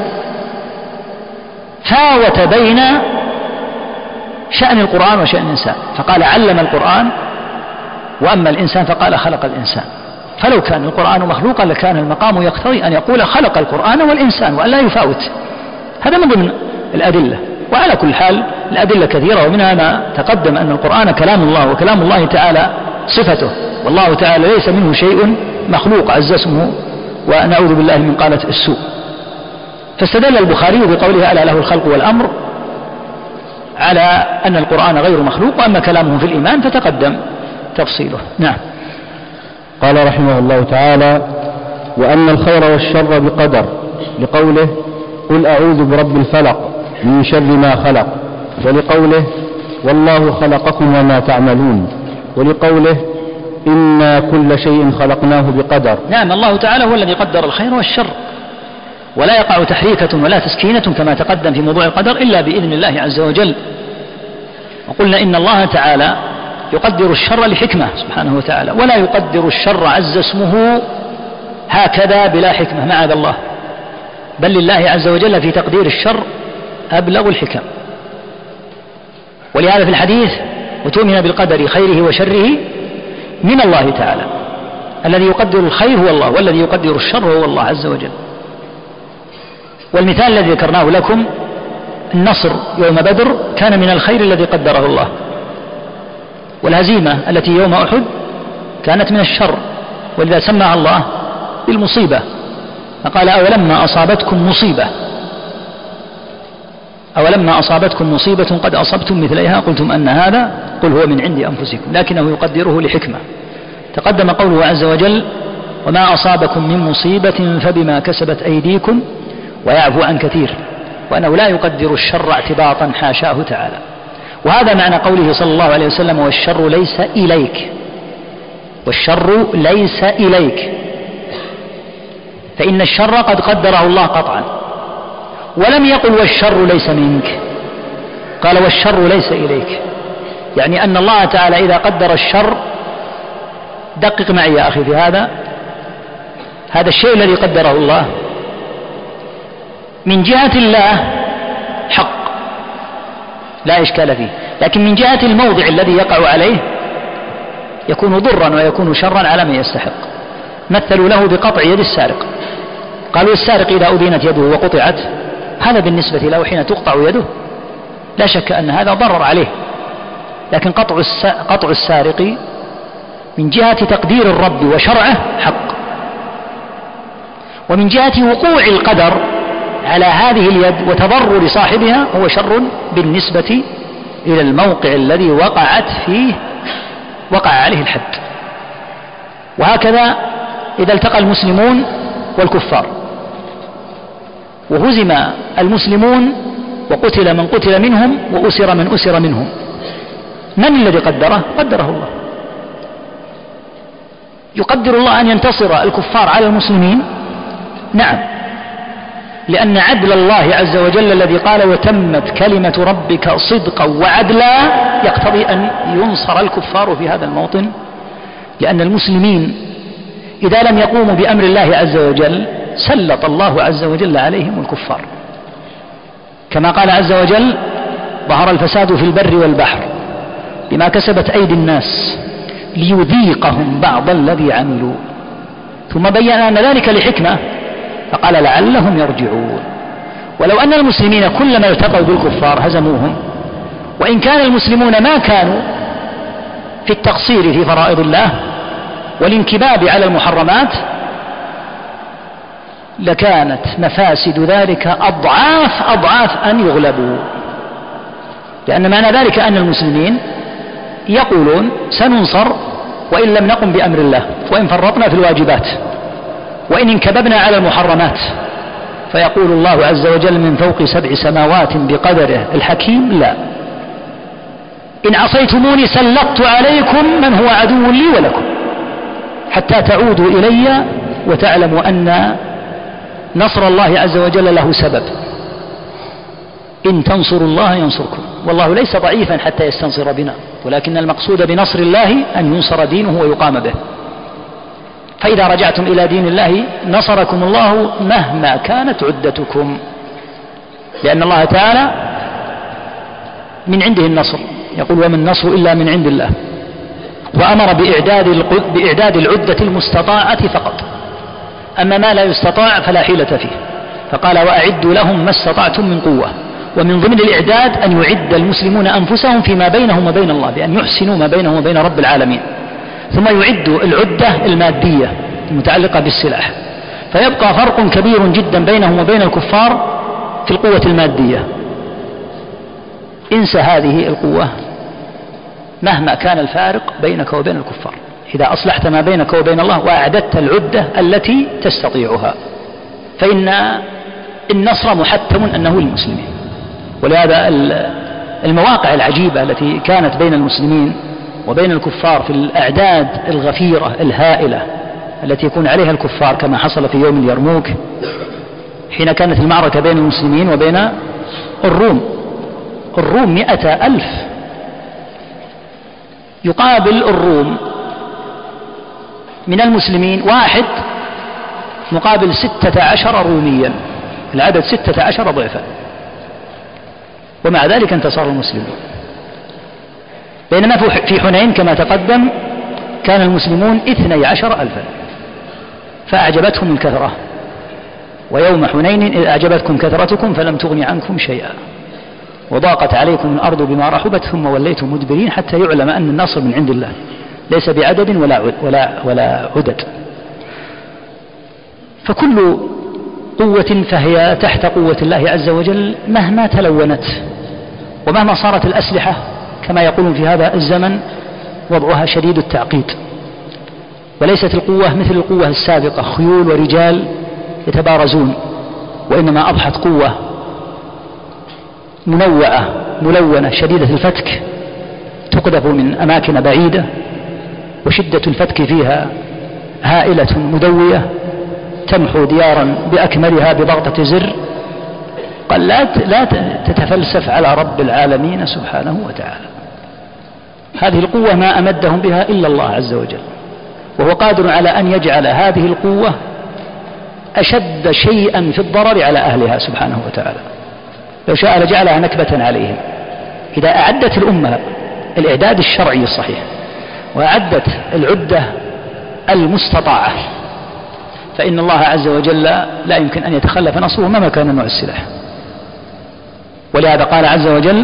فاوت بين شأن القرآن وشأن الإنسان، فقال علم القرآن، وأما الإنسان فقال خلق الإنسان. فلو كان القرآن مخلوقا لكان المقام يقتضي أن يقول خلق القرآن والإنسان وأن لا يفاوت. هذا من ضمن الأدلة. وعلى كل حال الأدلة كثيرة، ومنها ما تقدم أن القرآن كلام الله، وكلام الله تعالى صفته، والله تعالى ليس منه شيء مخلوق عز اسمه، ونعوذ بالله من قالة السوء. فاستدل البخاري بقوله: ألا له الخلق والأمر، على أن القرآن غير مخلوق، وأما كلامه في الإيمان فتقدم تفصيله. نعم. قال رحمه الله تعالى: وأن الخير والشر بقدر، لقوله: قل أعوذ برب الفلق من شر ما خلق، ولقوله: والله خلقكم وما تعملون، ولقوله: إنا كل شيء خلقناه بقدر. نعم، الله تعالى هو الذي قدر الخير والشر، ولا يقع تحريكة ولا تسكينة كما تقدم في موضوع القدر إلا بإذن الله عز وجل. وقلنا إن الله تعالى يقدر الشر لحكمة سبحانه وتعالى، ولا يقدر الشر عز اسمه هكذا بلا حكمة، معاذ الله، بل لله عز وجل في تقدير الشر أبلغ الحكم. ولهذا في الحديث وتؤمن بالقدر خيره وشره من الله تعالى. الذي يقدر الخير هو الله، والذي يقدر الشر هو الله عز وجل. والمثال الذي ذكرناه لكم النصر يوم بدر كان من الخير الذي قدره الله، والهزيمة التي يوم أحد كانت من الشر، ولذا سماها الله بالمصيبة، فقال أولما أصابتكم مصيبة قد أصبتم مثليها قلتم أن هذا قل هو من عند أنفسكم لكنه يقدره لحكمة. تقدم قوله عز وجل وما أصابكم من مصيبة فبما كسبت أيديكم ويعفو عن كثير، وأنه لا يقدر الشر اعتباطا حاشاه تعالى. وهذا معنى قوله صلى الله عليه وسلم والشر ليس إليك، فإن الشر قد قدره الله قطعا، ولم يقل والشر ليس منك، قال والشر ليس إليك، يعني أن الله تعالى إذا قدر الشر، دقق معي يا أخي في هذا الشيء الذي قدره الله من جهة الله حق لا إشكال فيه، لكن من جهة الموضع الذي يقع عليه يكون ضرا ويكون شرا على من يستحق. مثلوا له بقطع يد السارق، قالوا السارق إذا أدينت يده وقطعت، هذا بالنسبة له حين تقطع يده لا شك أن هذا ضرر عليه، لكن قطع السارق من جهة تقدير الرب وشرعه حق، ومن جهة وقوع القدر على هذه اليد وتضرر صاحبها هو شر بالنسبة إلى الموقع الذي وقع عليه الحد. وهكذا إذا التقى المسلمون والكفار وهزم المسلمون وقتل من قتل منهم وأسر من أسر منهم، من الذي قدره؟ قدره الله. يقدر الله أن ينتصر الكفار على المسلمين؟ نعم، لأن عدل الله عز وجل الذي قال وتمت كلمة ربك صدقا وعدلا يقتضي أن ينصر الكفار في هذا الموطن، لأن المسلمين إذا لم يقوموا بأمر الله عز وجل سلط الله عز وجل عليهم الكفار، كما قال عز وجل ظهر الفساد في البر والبحر بما كسبت أيدي الناس ليذيقهم بعض الذي عملوا، ثم بين أن ذلك لحكمة فقال لعلهم يرجعون. ولو أن المسلمين كلما التقوا بالكفار هزموهم، وإن كان المسلمون ما كانوا في التقصير في فرائض الله والانكباب على المحرمات، لكانت مفاسد ذلك أضعاف أن يغلبوا، لأن معنى ذلك أن المسلمين يقولون سننصر وإن لم نقم بأمر الله، وإن فرطنا في الواجبات، وإن انكببنا على المحرمات، فيقول الله عز وجل من فوق 7 سماوات بقدره الحكيم لا، إن عصيتموني سلطت عليكم من هو عدو لي ولكم حتى تعودوا إلي وتعلموا أن نصر الله عز وجل له سبب، إن تنصروا الله ينصركم، والله ليس ضعيفا حتى يستنصر بنا، ولكن المقصود بنصر الله أن ينصر دينه ويقام به. فإذا رجعتم إلى دين الله نصركم الله مهما كانت عدتكم، لأن الله تعالى من عنده النصر، يقول وما النصر إلا من عند الله، وأمر بإعداد العدة المستطاعة فقط، أما ما لا يستطاع فلا حيلة فيه، فقال وأعدوا لهم ما استطعتم من قوة. ومن ضمن الإعداد أن يعد المسلمون أنفسهم فيما بينهم وبين الله، بأن يحسنوا ما بينهم وبين رب العالمين، ثم يعدوا العدة المادية المتعلقة بالسلاح، فيبقى فرق كبير جدا بينهم وبين الكفار في القوة المادية. انسى هذه القوة مهما كان الفارق بينك وبين الكفار، إذا أصلحت ما بينك وبين الله وأعددت العدة التي تستطيعها، فإن النصر محتم أنه للمسلمين. ولهذا المواقع العجيبة التي كانت بين المسلمين وبين الكفار في الأعداد الغفيرة الهائلة التي يكون عليها الكفار، كما حصل في يوم اليرموك حين كانت المعركة بين المسلمين وبين الروم 100,000، يقابل الروم من المسلمين 1 مقابل 16 روميا، العدد 16 ضعفا، ومع ذلك انتصر المسلمون. بينما في حنين كما تقدم كان المسلمون 12,000 فأعجبتهم الكثرة، ويوم حنين إذ أعجبتكم كثرتكم فلم تغن عنكم شيئا وضاقت عليكم الأرض بما رحبت ثم وليتم مدبرين حتى يعلم أن النصر من عند الله ليس بعدد ولا عدد. فكل قوة فهي تحت قوة الله عز وجل مهما تلونت ومهما صارت الأسلحة كما يقولون في هذا الزمن وضعها شديد التعقيد، وليست القوة مثل القوة السابقة خيول ورجال يتبارزون، وإنما أضحت قوة منوعة ملونة شديدة الفتك تقذف من أماكن بعيدة، وشدة الفتك فيها هائلة مدوية تمحو ديارا بأكملها بضغطة زر. قال لا تتفلسف على رب العالمين سبحانه وتعالى. هذه القوة ما أمدهم بها إلا الله عز وجل، وهو قادر على أن يجعل هذه القوة أشد شيئا في الضرر على أهلها سبحانه وتعالى. لو شاء لجعلها نكبة عليهم. إذا أعدت الأمة الإعداد الشرعي الصحيح وأعدت العدة المستطاعة فإن الله عز وجل لا يمكن أن يتخلف نصره مهما كان نوع السلاح. ولهذا قال عز وجل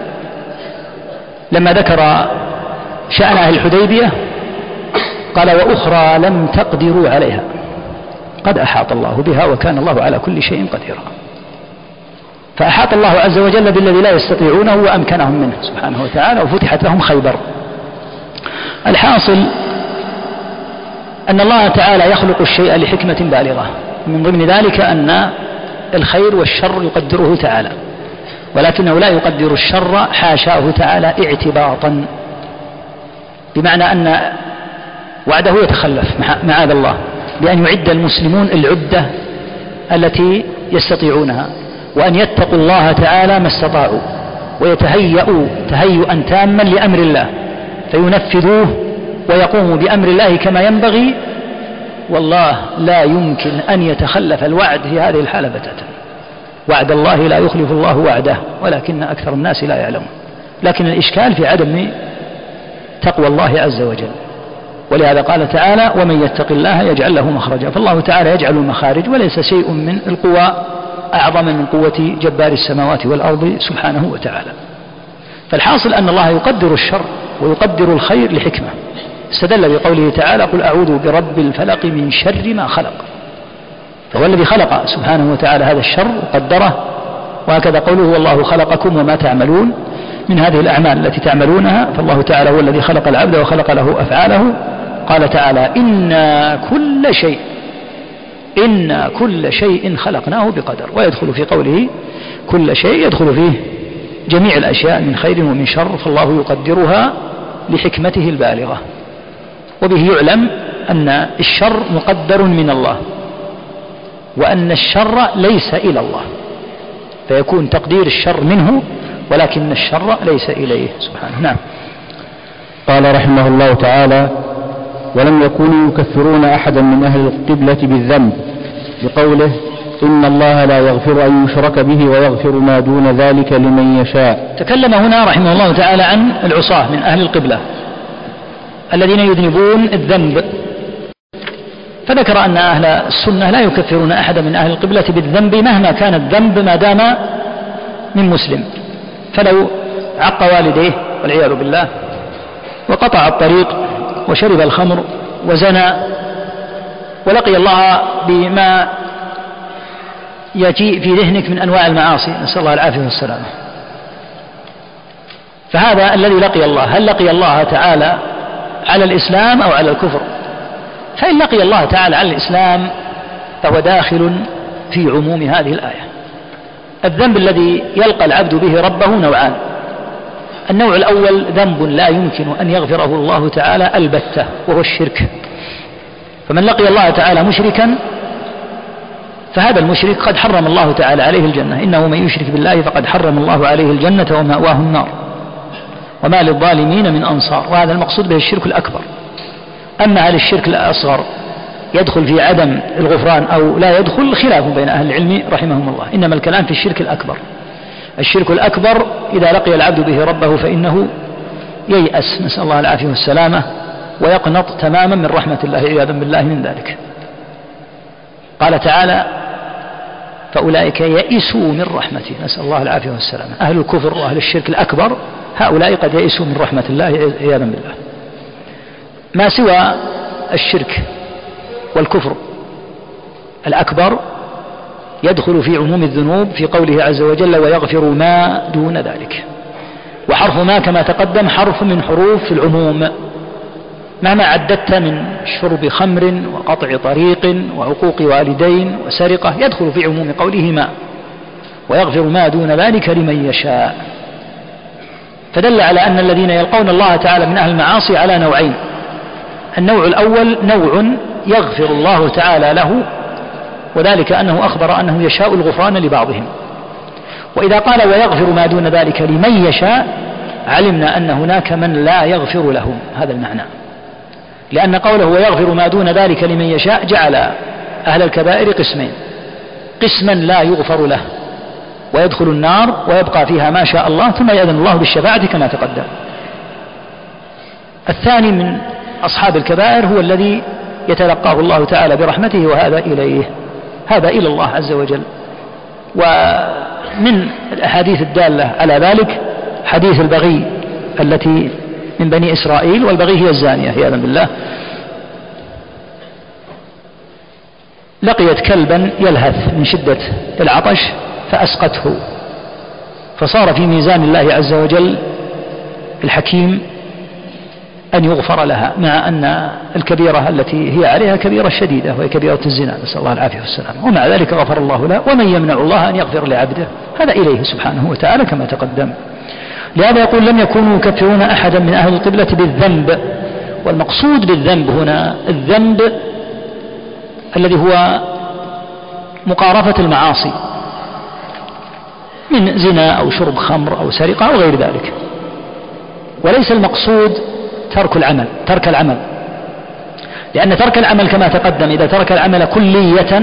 لما ذكر شأن أهل الحديبية قال وأخرى لم تقدروا عليها قد أحاط الله بها وكان الله على كل شيء قديرا. فأحاط الله عز وجل بالذي لا يستطيعونه وأمكنهم منه سبحانه وتعالى، وفتحت لهم خيبر. الحاصل أن الله تعالى يخلق الشيء لحكمة بالغة، من ضمن ذلك أن الخير والشر يقدره تعالى، ولكنه لا يقدر الشر حاشاه تعالى اعتباطا، بمعنى أن وعده يتخلف معاذ الله بأن يعد المسلمون العدة التي يستطيعونها، وأن يتقوا الله تعالى ما استطاعوا ويتهيئوا تهيئا تاما لأمر الله فينفذوه ويقوموا بأمر الله كما ينبغي. والله لا يمكن أن يتخلف الوعد في هذه الحالة بتاتا. وعد الله لا يخلف الله وعده ولكن أكثر الناس لا يعلمون. لكن الإشكال في عدم تقوى الله عز وجل، ولهذا قال تعالى ومن يتق الله يجعل له مخرجا. فالله تعالى يجعل المخارج، وليس شيء من القوى أعظم من قوة جبار السماوات والأرض سبحانه وتعالى. فالحاصل أن الله يقدر الشر ويقدر الخير لحكمة. استدل بقوله تعالى قل أعوذ برب الفلق من شر ما خلق، فهو الذي خلق سبحانه وتعالى هذا الشر وقدره. وهكذا قوله والله خلقكم وما تعملون من هذه الأعمال التي تعملونها، فالله تعالى هو الذي خلق العبد وخلق له أفعاله. قال تعالى إنا كل شيء خلقناه بقدر، ويدخل في قوله كل شيء يدخل فيه جميع الأشياء من خير ومن شر، فالله يقدرها لحكمته البالغة. وبه يعلم أن الشر مقدر من الله وأن الشر ليس إلى الله، فيكون تقدير الشر منه ولكن الشر ليس إليه سبحانه. نعم. قال رحمه الله تعالى ولم يكونوا يكفرون أحدا من أهل القبلة بالذنب بقوله إن الله لا يغفر أن يشرك به ويغفر ما دون ذلك لمن يشاء. تكلم هنا رحمه الله تعالى عن العصاة من أهل القبلة الذين يذنبون الذنب، فذكر أن أهل السنة لا يكفرون أحدا من أهل القبلة بالذنب مهما كان الذنب ما دام من مسلم. فلو عق والديه والعياذ بالله وقطع الطريق وشرب الخمر وزنى ولقي الله بما يأتي في ذهنك من أنواع المعاصي، نسأل الله العافية والسلامة، فهذا الذي لقي الله هل لقي الله تعالى على الإسلام أو على الكفر؟ فإن لقي الله تعالى على الإسلام فهو داخل في عموم هذه الآية. الذنب الذي يلقى العبد به ربه نوعان. النوع الأول ذنب لا يمكن أن يغفره الله تعالى البتة وهو الشرك، فمن لقي الله تعالى مشركا فهذا المشرك قد حرم الله تعالى عليه الجنة، إنه من يشرك بالله فقد حرم الله عليه الجنة ومأواه النار وما للظالمين من أنصار. وهذا المقصود به الشرك الأكبر. أما هل الشرك الأصغر يدخل في عدم الغفران أو لا يدخل خلاف بين أهل العلم رحمهم الله، إنما الكلام في الشرك الأكبر. الشرك الأكبر إذا لقي العبد به ربه فإنه ييأس، نسأل الله العافية والسلامة، ويقنط تماما من رحمة الله عياذا بالله من ذلك. قال تعالى: فأولئك يئسوا من رحمته، نسأل الله العافية والسلامة. أهل الكفر وأهل الشرك الأكبر هؤلاء قد يئسوا من رحمة الله عياذا بالله. ما سوى الشرك والكفر الأكبر يدخل في عموم الذنوب في قوله عز وجل: ويغفر ما دون ذلك. وحرف ما كما تقدم حرف من حروف العموم، مهما عددت من شرب خمر وقطع طريق وعقوق والدين وسرقة يدخل في عموم قوله ما، ويغفر ما دون ذلك لمن يشاء. فدل على أن الذين يلقون الله تعالى من أهل المعاصي على نوعين: النوع الأول نوع يغفر الله تعالى له، وذلك أنه أخبر أنه يشاء الغفران لبعضهم. وإذا قال ويغفر ما دون ذلك لمن يشاء علمنا أن هناك من لا يغفر لهم، هذا المعنى، لأن قوله ويغفر ما دون ذلك لمن يشاء جعل أهل الكبائر قسمين: قسما لا يغفر له ويدخل النار ويبقى فيها ما شاء الله ثم يأذن الله بالشفاعة كما تقدم. الثاني من أصحاب الكبائر هو الذي يتلقاه الله تعالى برحمته، وهذا إليه، هذا إلى الله عز وجل. ومن الأحاديث الدالة على ذلك حديث البغي التي من بني إسرائيل، والبغي هي الزانية عياذا بالله، لقيت كلبا يلهث من شدة العطش فأسقته، فصار في ميزان الله عز وجل الحكيم أن يغفر لها، مع أن الكبيرة التي هي عليها كبيرة شديدة وهي كبيرة الزنا، نسأل الله العافية والسلام، ومع ذلك غفر الله له. ومن يمنع الله أن يغفر لعبده؟ هذا إليه سبحانه وتعالى كما تقدم. لهذا يقول: لم يكونوا يكفرون أحدا من أهل القبلة بالذنب. والمقصود بالذنب هنا الذنب الذي هو مقارفة المعاصي من زنا أو شرب خمر أو سرقة أو غير ذلك، وليس المقصود ترك العمل، لأن ترك العمل كما تقدم إذا ترك العمل كلية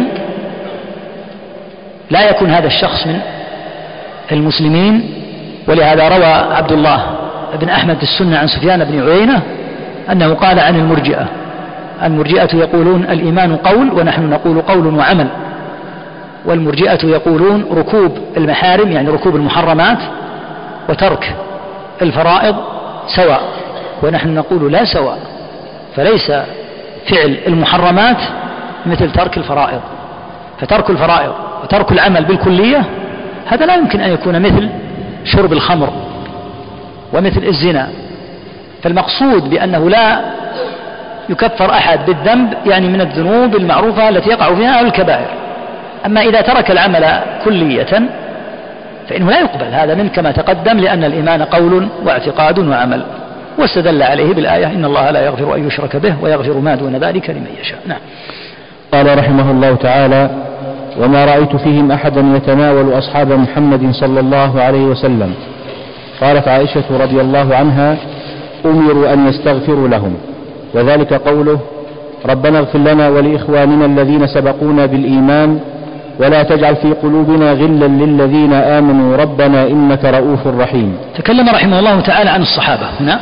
لا يكون هذا الشخص من المسلمين. ولهذا روى عبد الله بن أحمد السنة عن سفيان بن عيينة أنه قال عن المرجئة يقولون الإيمان قول ونحن نقول قول وعمل، والمرجئة يقولون ركوب المحارم يعني ركوب المحرمات وترك الفرائض سواء، ونحن نقول لا سواء، فليس فعل المحرمات مثل ترك الفرائض، فترك الفرائض وترك العمل بالكلية هذا لا يمكن أن يكون مثل شرب الخمر ومثل الزنا. فالمقصود بأنه لا يكفر أحد بالذنب يعني من الذنوب المعروفة التي يقع فيها الكبائر. أما إذا ترك العمل كلية فإنه لا يقبل هذا منه كما تقدم، لأن الإيمان قول واعتقاد وعمل، واستدل عليه بالآية: إن الله لا يغفر أن يشرك به ويغفر ما دون ذلك لمن يشاء. نعم. قال رحمه الله تعالى: وما رأيت فيهم أحدا يتناول أصحاب محمد صلى الله عليه وسلم. قالت عائشة رضي الله عنها: أمروا أن يستغفروا لهم، وذلك قوله: ربنا اغفر لنا ولإخواننا الذين سبقونا بالإيمان ولا تجعل في قلوبنا غلا للذين آمنوا ربنا إنك رؤوف رحيم. تكلم رحمه الله تعالى عن الصحابة هنا،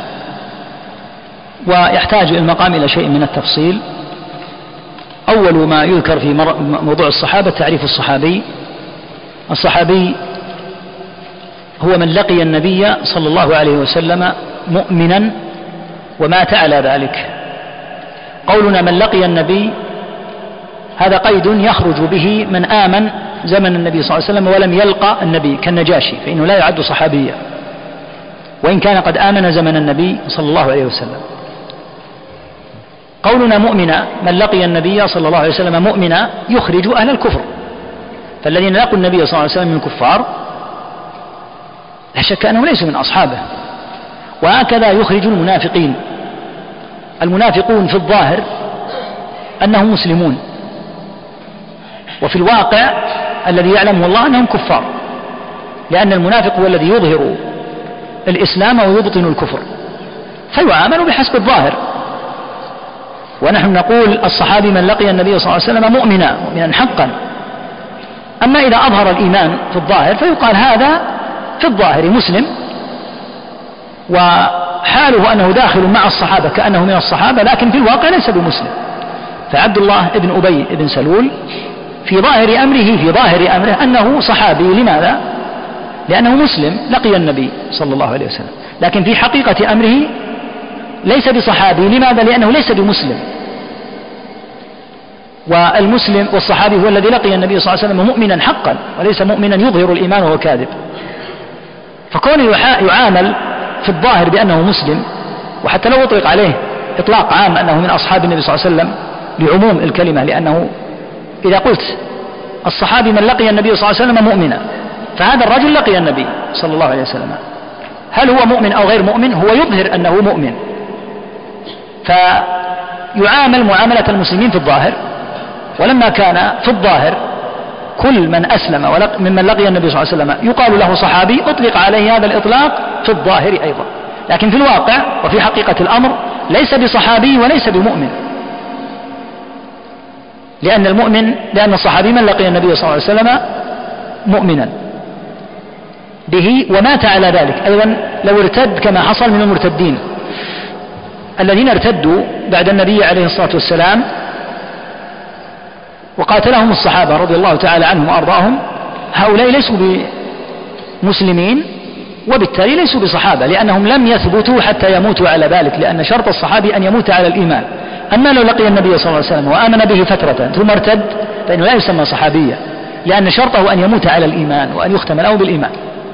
ويحتاج المقام إلى شيء من التفصيل. أول ما يذكر في موضوع الصحابة تعريف الصحابي. الصحابي هو من لقي النبي صلى الله عليه وسلم مؤمنا ومات على ذلك. قولنا من لقي النبي هذا قيد يخرج به من آمن زمن النبي صلى الله عليه وسلم ولم يلقى النبي كالنجاشي، فإنه لا يعد صحابيا وإن كان قد آمن زمن النبي صلى الله عليه وسلم. قولنا مؤمنا من لقي النبي صلى الله عليه وسلم مؤمنا يخرج أهل الكفر، فالذين لقوا النبي صلى الله عليه وسلم من الكفار لا شك أنهم ليسوا من أصحابه. وهكذا يخرج المنافقين. المنافقون في الظاهر أنهم مسلمون، وفي الواقع الذي يعلمه الله أنهم كفار، لأن المنافق هو الذي يظهر الإسلام ويبطن الكفر، فيعامل بحسب الظاهر. ونحن نقول الصحابي من لقي النبي صلى الله عليه وسلم مؤمنا حقا. أما إذا أظهر الإيمان في الظاهر فيقال هذا في الظاهر مسلم، وحاله أنه داخل مع الصحابة كأنه من الصحابة، لكن في الواقع ليس بمسلم. فعبد الله بن أبي بن سلول في ظاهر أمره أنه صحابي. لماذا؟ لأنه مسلم لقي النبي صلى الله عليه وسلم، لكن في حقيقة أمره ليس بصحابي. لماذا؟ لأنه ليس بمسلم. والمسلم والصحابي هو الذي لقي النبي صلى الله عليه وسلم مؤمنا حقا، وليس مؤمنا يظهر الإيمان وهو كاذب. فكونه يعامل في الظاهر بأنه مسلم، وحتى لو أطلق عليه إطلاق عام أنه من أصحاب النبي صلى الله عليه وسلم لعموم الكلمة، لأنه إذا قلت الصحابي من لقي النبي صلى الله عليه وسلم مؤمنا، فهذا الرجل لقي النبي صلى الله عليه وسلم، هل هو مؤمن أو غير مؤمن؟ هو يظهر أنه مؤمن، فيعامل معاملة المسلمين في الظاهر. ولما كان في الظاهر كل من أسلم ممن لقي النبي صلى الله عليه وسلم يقال له صحابي، أطلق عليه هذا الإطلاق في الظاهر أيضا، لكن في الواقع وفي حقيقة الأمر ليس بصحابي وليس بمؤمن، لأن الصحابي من لقي النبي صلى الله عليه وسلم مؤمنا به ومات على ذلك. أيضا لو ارتد كما حصل من المرتدين الذين ارتدوا بعد النبي عليه الصلاة والسلام وقاتلهم الصحابة رضي الله تعالى عنهم وأرضاهم، هؤلاء ليسوا بمسلمين وبالتالي ليسوا بصحابة، لأنهم لم يثبتوا حتى يموتوا على ذلك، لأن شرط الصحابي أن يموت على الإيمان. أما لو لقي النبي صلى الله عليه وسلم وآمن به فترة ثم ارتد فإنه لا يسمى صحابيا، لأن شرطه أن يموت على الإيمان وأن يختم له بالإيمان.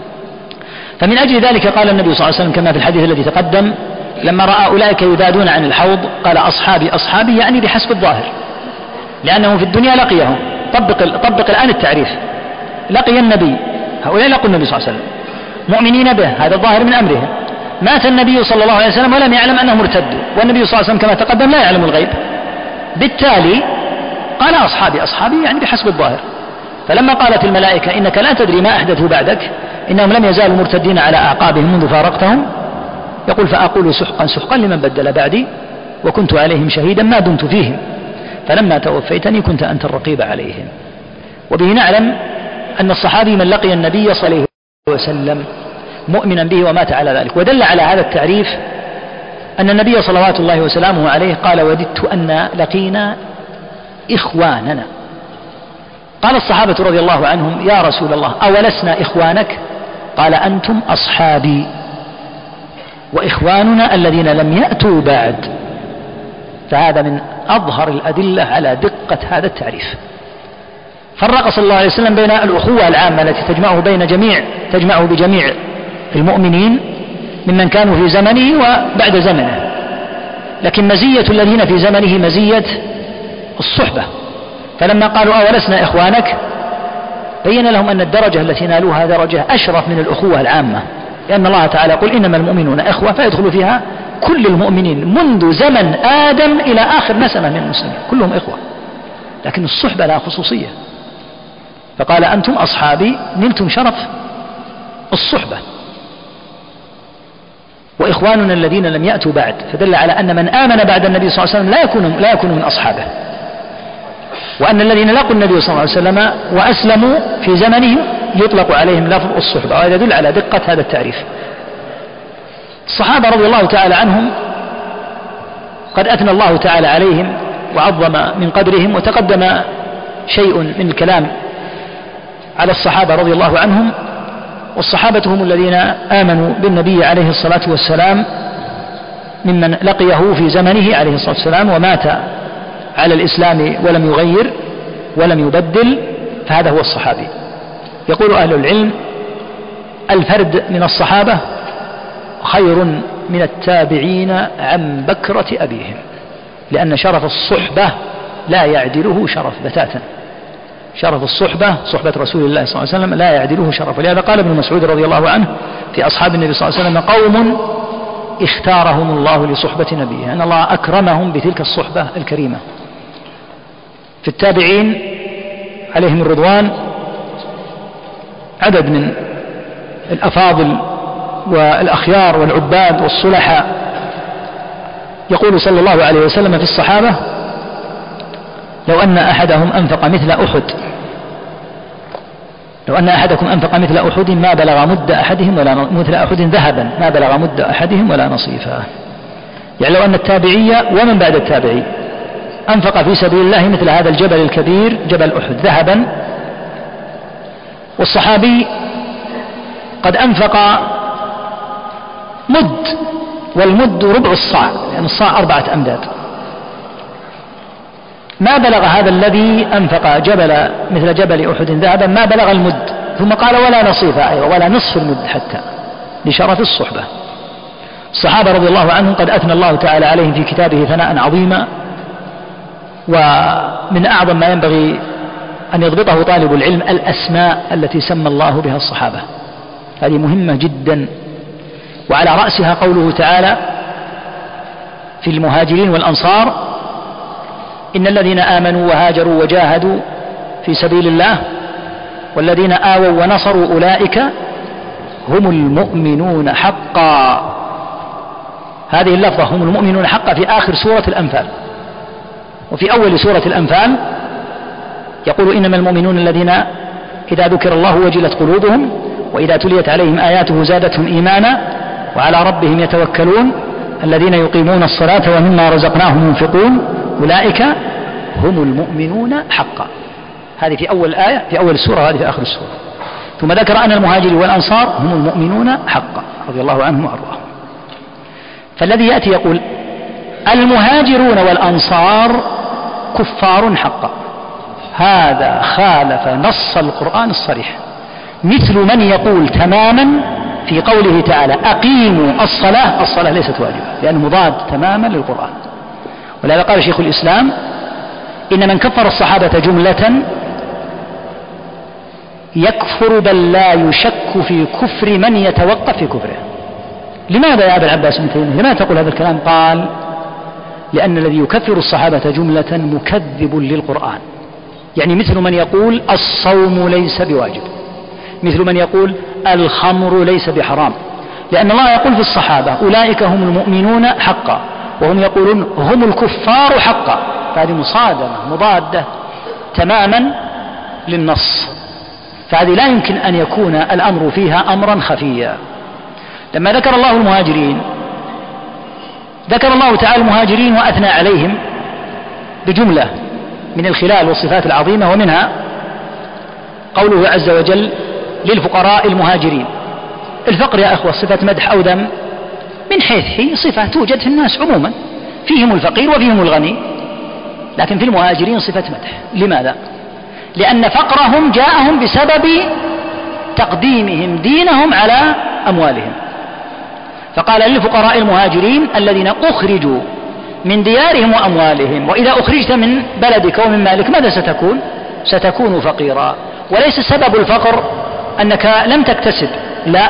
فمن أجل ذلك قال النبي صلى الله عليه وسلم كما في الحديث الذي تقدم لما رأى أولئك يذادون عن الحوض قال أصحابي يعني بحسب الظاهر، لأنه في الدنيا لقيهم. طبق الآن التعريف، لقي النبي، هؤلاء لقوا النبي صلى الله عليه وسلم مؤمنين به، هذا الظاهر من أمرهم. مات النبي صلى الله عليه وسلم ولم يعلم أنهم ارتدوا، والنبي صلى الله عليه وسلم كما تقدم لا يعلم الغيب، بالتالي قال أصحابي يعني بحسب الظاهر. فلما قالت الملائكة إنك لا تدري ما أحدثوا بعدك، إنهم لم يزالوا مرتدين على أعقابهم منذ فارقتهم، يقول فأقول سحقا لمن بدل بعدي وكنت عليهم شهيدا ما دمت فيهم فلما توفيتني كنت أنت الرقيب عليهم. وبه نعلم أن الصحابي من لقي النبي صلى الله عليه وسلم مؤمنا به ومات على ذلك. ودل على هذا التعريف أن النبي صلوات الله وسلامه عليه قال وددت أن لقينا إخواننا. قال الصحابة رضي الله عنهم يا رسول الله أولسنا إخوانك؟ قال أنتم أصحابي وإخواننا الذين لم يأتوا بعد. فهذا من أظهر الأدلة على دقة هذا التعريف. فرق صلى الله عليه وسلم بين الأخوة العامة التي تجمعه بجميع المؤمنين ممن كانوا في زمنه وبعد زمنه، لكن مزية الذين في زمنه مزية الصحبة. فلما قالوا أولسنا إخوانك بين لهم أن الدرجة التي نالوها درجة أشرف من الأخوة العامة، لأن الله تعالى يقول إنما المؤمنون إخوة، فيدخل فيها كل المؤمنين منذ زمن آدم إلى آخر نسمة من المسلمين كلهم إخوة، لكن الصحبة لها خصوصية. فقال أنتم أصحابي نلتم شرف الصحبة، وإخواننا الذين لم يأتوا بعد، فدل على أن من آمن بعد النبي صلى الله عليه وسلم لا يكون من أصحابه، وأن الذين لقوا النبي صلى الله عليه وسلم وأسلموا في زمنه يطلق عليهم لفظ الصحبة. وهذا يدل على دقة هذا التعريف. الصحابة رضي الله تعالى عنهم قد أثنى الله تعالى عليهم وعظم من قدرهم، وتقدم شيء من الكلام على الصحابة رضي الله عنهم. والصحابة هم الذين آمنوا بالنبي عليه الصلاة والسلام ممن لقيه في زمنه عليه الصلاة والسلام ومات على الإسلام ولم يغير ولم يبدل، فهذا هو الصحابي. يقول أهل العلم الفرد من الصحابة خير من التابعين عن بكرة أبيهم، لأن شرف الصحبة لا يعدله شرف بتاتا. شرف الصحبة صحبة رسول الله صلى الله عليه وسلم لا يعدله شرف. ولهذا قال ابن مسعود رضي الله عنه في أصحاب النبي صلى الله عليه وسلم قوم اختارهم الله لصحبة نبيه، أن الله أكرمهم بتلك الصحبة الكريمة. في التابعين عليهم الرضوان عدد من الأفاضل والأخيار والعباد والصلحاء يقول صلى الله عليه وسلم في الصحابة: لو أن أحدهم أنفق مثل أحد، لو أن أحدكم أنفق مثل أحد ما بلغ مد أحدهم ولا مثل أحد ذهبا ما بلغ مد أحدهم ولا نصيفا. يعني لو أن التابعي ومن بعد التابعي أنفق في سبيل الله مثل هذا الجبل الكبير جبل أحد ذهبا، والصحابي قد أنفق مد، والمد ربع الصاع، يعني الصاع 4 أمداد، ما بلغ هذا الذي أنفق مثل جبل أحد ذهبا ما بلغ المد، ثم قال ولا نصيفا، أيوة ولا نصف المد حتى، لشرف الصحبة. الصحابة رضي الله عنهم قد أثنى الله تعالى عليهم في كتابه ثناء عظيما، ومن أعظم ما ينبغي أن يضبطه طالب العلم الأسماء التي سمى الله بها الصحابة، هذه مهمة جدا. وعلى رأسها قوله تعالى في المهاجرين والأنصار: إن الذين آمنوا وهاجروا وجاهدوا في سبيل الله والذين آووا ونصروا أولئك هم المؤمنون حقا. هذه اللفظة هم المؤمنون حقا في آخر سورة الأنفال، وفي أول سورة الأنفال يقول: إنما المؤمنون الذين إذا ذكر الله وجلت قلوبهم وإذا تليت عليهم آياته زادتهم إيمانا وعلى ربهم يتوكلون الذين يقيمون الصلاة ومما رزقناهم ينفقون أولئك هم المؤمنون حقا. هذه في أول آية في أول السورة، وهذه في آخر السورة. ثم ذكر أن المهاجرين والأنصار هم المؤمنون حقا رضي الله عنهم وأرضاهم. فالذي يأتي يقول: المهاجرون والأنصار كفار حقا، هذا خالف نص القرآن الصريح، مثل من يقول تماما في قوله تعالى: أقيموا الصلاة، الصلاة ليست واجبة، لأنه مضاد تماما للقرآن. ولهذا قال شيخ الإسلام: إن من كفر الصحابة جملة يكفر بل لا يشك في كفر من يتوقف في كفره. لماذا يا أبا العباس ابن تيمية لماذا تقول هذا الكلام؟ قال: لأن الذي يكفر الصحابة جملة مكذب للقرآن، يعني مثل من يقول الصوم ليس بواجب، مثل من يقول الخمر ليس بحرام، لأن الله يقول في الصحابة: أولئك هم المؤمنون حقا، وهم يقولون هم الكفار حقا، فهذه مصادمة مضادة تماما للنص، فهذه لا يمكن أن يكون الأمر فيها أمرا خفيا. لما ذكر الله المهاجرين ذكر الله تعالى المهاجرين وأثنى عليهم بجملة من الخلال والصفات العظيمة، ومنها قوله عز وجل: للفقراء المهاجرين. الفقر يا أخوة صفة مدح أو ذم؟ من حيث هي صفة توجد في الناس عموما، فيهم الفقير وفيهم الغني، لكن في المهاجرين صفة مدح. لماذا؟ لأن فقرهم جاءهم بسبب تقديمهم دينهم على أموالهم، فقال: للفقراء المهاجرين الذين أخرجوا من ديارهم وأموالهم. وإذا أخرجت من بلدك ومن مالك ماذا ستكون؟ ستكون فقيرا. وليس سبب الفقر أنك لم تكتسب، لا،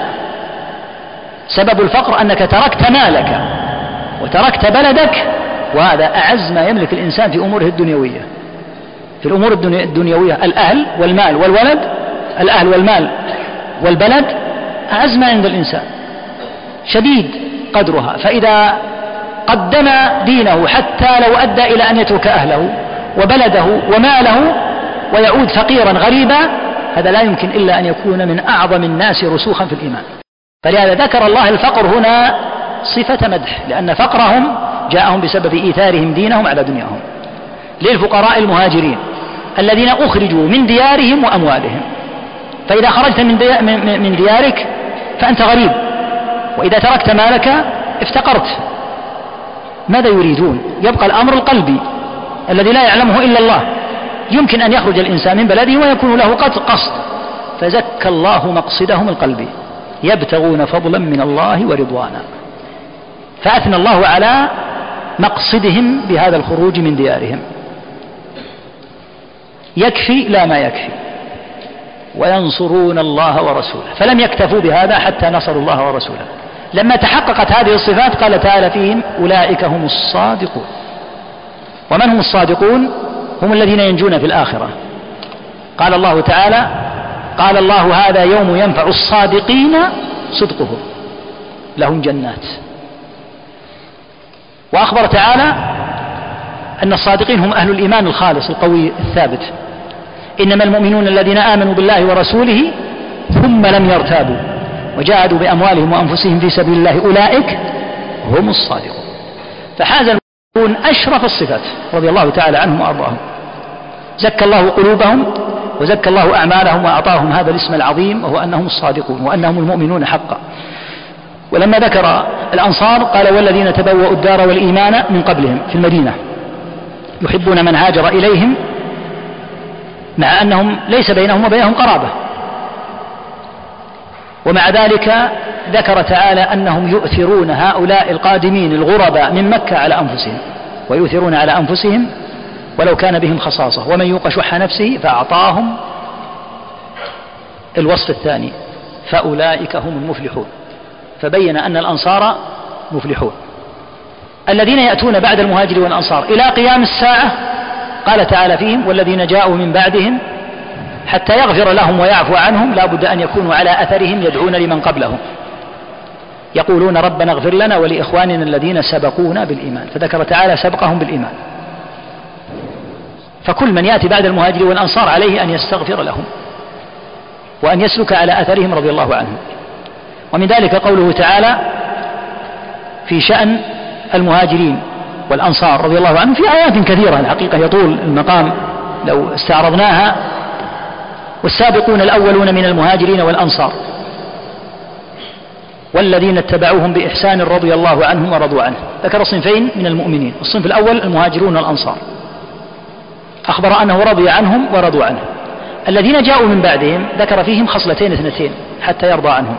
سبب الفقر أنك تركت مالك وتركت بلدك، وهذا أعز ما يملك الإنسان في أموره الدنيوية. في الأمور الدنيوية الأهل والمال والولد، الأهل والمال والبلد أعز ما عند الإنسان، شديد قدرها. فإذا قدم دينه حتى لو أدى إلى أن يترك أهله وبلده وماله ويعود فقيرا غريبا، هذا لا يمكن إلا أن يكون من أعظم الناس رسوخا في الإيمان. فلهذا ذكر الله الفقر هنا صفة مدح، لأن فقرهم جاءهم بسبب إيثارهم دينهم على دنياهم. للفقراء المهاجرين الذين أخرجوا من ديارهم وأموالهم. فإذا خرجت من ديارك فأنت غريب، وإذا تركت مالك افتقرت. ماذا يريدون؟ يبقى الأمر القلبي الذي لا يعلمه إلا الله. يمكن أن يخرج الإنسان من بلده ويكون له قصد، فزكى الله مقصدهم القلبي، يبتغون فضلا من الله ورضوانا. فأثنى الله على مقصدهم بهذا الخروج من ديارهم. يكفي؟ لا، ما يكفي. وينصرون الله ورسوله، فلم يكتفوا بهذا حتى نصروا الله ورسوله. لما تحققت هذه الصفات قال تعالى فيهم: أولئك هم الصادقون. ومن هم الصادقون؟ هم الذين ينجون في الآخرة. قال الله تعالى: قال الله: هذا يوم ينفع الصادقين صدقهم، لهم جنات. وأخبر تعالى أن الصادقين هم أهل الإيمان الخالص القوي الثابت. إنما المؤمنون الذين آمنوا بالله ورسوله ثم لم يرتابوا وجاهدوا بأموالهم وأنفسهم في سبيل الله أولئك هم الصادقون. فحاز المؤمنون أشرف الصفات رضي الله تعالى عنهم وأرضاهم. زكى الله قلوبهم وزكى الله أعمالهم وأعطاهم هذا الاسم العظيم، وهو أنهم الصادقون وأنهم المؤمنون حقا. ولما ذكر الأنصار قال: والذين تبوأوا الدار والإيمان من قبلهم في المدينة يحبون من هاجر إليهم، مع أنهم ليس بينهم وبينهم قرابة. ومع ذلك ذكر تعالى أنهم يؤثرون هؤلاء القادمين الغرباء من مكة على أنفسهم، ويؤثرون على أنفسهم ولو كان بهم خصاصة، ومن يوق شح نفسه فأعطاهم الوصف الثاني فأولئك هم المفلحون. فبين أن الأنصار مفلحون. الذين يأتون بعد المهاجر والأنصار إلى قيام الساعة قال تعالى فيهم: والذين جاءوا من بعدهم حتى يغفر لهم ويعفو عنهم لا بد أن يكونوا على أثرهم يدعون لمن قبلهم يقولون ربنا اغفر لنا ولإخواننا الذين سبقونا بالإيمان. فذكر تعالى سبقهم بالإيمان. فكل من يأتي بعد المهاجر والأنصار عليه أن يستغفر لهم وأن يسلك على أثرهم رضي الله عنهم. ومن ذلك قوله تعالى في شأن المهاجرين والأنصار رضي الله عنهم في آيات كثيرة، الحقيقة يطول المقام لو استعرضناها. والسابقون الأولون من المهاجرين والأنصار والذين اتبعوهم بإحسان رضي الله عنهم ورضوا عنه. ذكر صنفين من المؤمنين: الصنف الأول المهاجرون والأنصار، أخبر أنه رضي عنهم ورضوا عنه. الذين جاءوا من بعدهم ذكر فيهم خصلتين اثنتين حتى يرضى عنهم.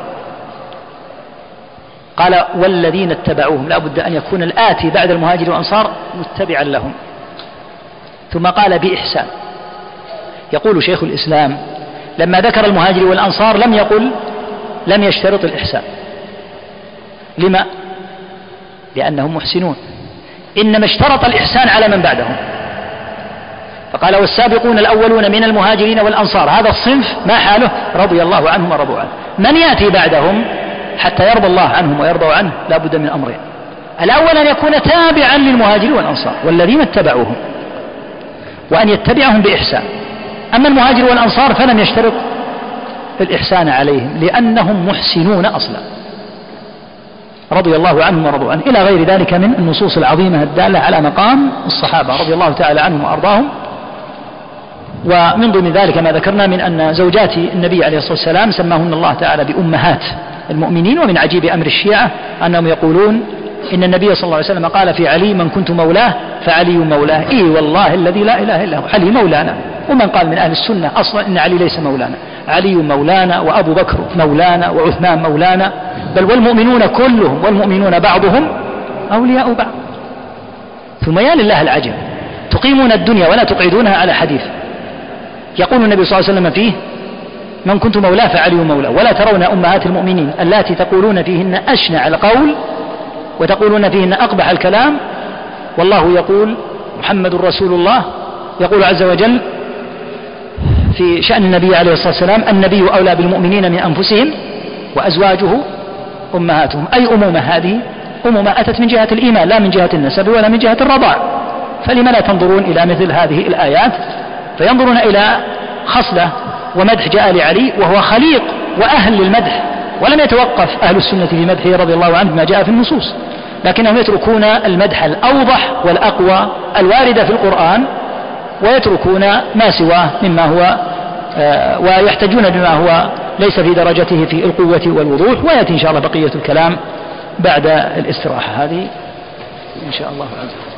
قال: والذين اتبعوهم، لا بد أن يكون الآتي بعد المهاجر والأنصار متبعا لهم. ثم قال بإحسان. يقول شيخ الإسلام لما ذكر المهاجر والأنصار لم يقل لم يشترط الإحسان. لما؟ لأنهم محسنون، إنما اشترط الإحسان على من بعدهم. فقال: والسابقون الأولون من المهاجرين والأنصار، هذا الصنف ما حاله؟ رضي الله عنهم ورضوا عنه. من يأتي بعدهم حتى يرضى الله عنهم ويرضوا عنه لا بد من أمرين: الأول أن يكون تابعا للمهاجرين والأنصار والذين اتبعوهم، وأن يتبعهم بإحسان. أما المهاجر والأنصار فلم يشترط الإحسان عليهم لأنهم محسنون أصلا رضي الله عنهم ورضوا عنه، إلى غير ذلك من النصوص العظيمة الدالة على مقام الصحابة رضي الله تعالى عنهم وأرضاهم. ومن ضمن ذلك ما ذكرنا من أن زوجات النبي عليه الصلاة والسلام سماهن الله تعالى بأمهات المؤمنين. ومن عجيب أمر الشيعة أنهم يقولون إن النبي صلى الله عليه وسلم قال في علي: من كنت مولاه فعلي مولاه. إيه والله الذي لا إله إلا هو، علي مولانا. ومن قال من أهل السنة أصلا إن علي ليس مولانا، علي مولانا وأبو بكر مولانا وعثمان مولانا، بل والمؤمنون كلهم والمؤمنون بعضهم أولياء بعض. ثم يا لله العجب، تقيمون الدنيا ولا تقعدونها على حديث. يقول النبي صلى الله عليه وسلم فيه: من كنت مولاه فعلي مولاه، ولا ترون أمهات المؤمنين اللاتي تقولون فيهن أشنع القول وتقولون فيهن أقبح الكلام، والله يقول محمد رسول الله. يقول عز وجل في شأن النبي عليه الصلاة والسلام: النبي أولى بالمؤمنين من أنفسهم وأزواجه أمهاتهم. أي أمومة هذه؟ أمومة أتت من جهة الإيمان لا من جهة النسب ولا من جهة الرضاع. فلما لا تنظرون إلى مثل هذه الآيات فينظرون إلى خصلة ومدح جاء لعلي وهو خليق وأهل للمدح، ولم يتوقف أهل السنة في مدحه رضي الله عنه ما جاء في النصوص، لكنهم يتركون المدح الأوضح والأقوى الواردة في القرآن ويتركون ما سواه مما هو ويحتجون بما هو ليس في درجته في القوة والوضوح. ويأتي إن شاء الله بقية الكلام بعد الاستراحة هذه إن شاء الله عز وجل.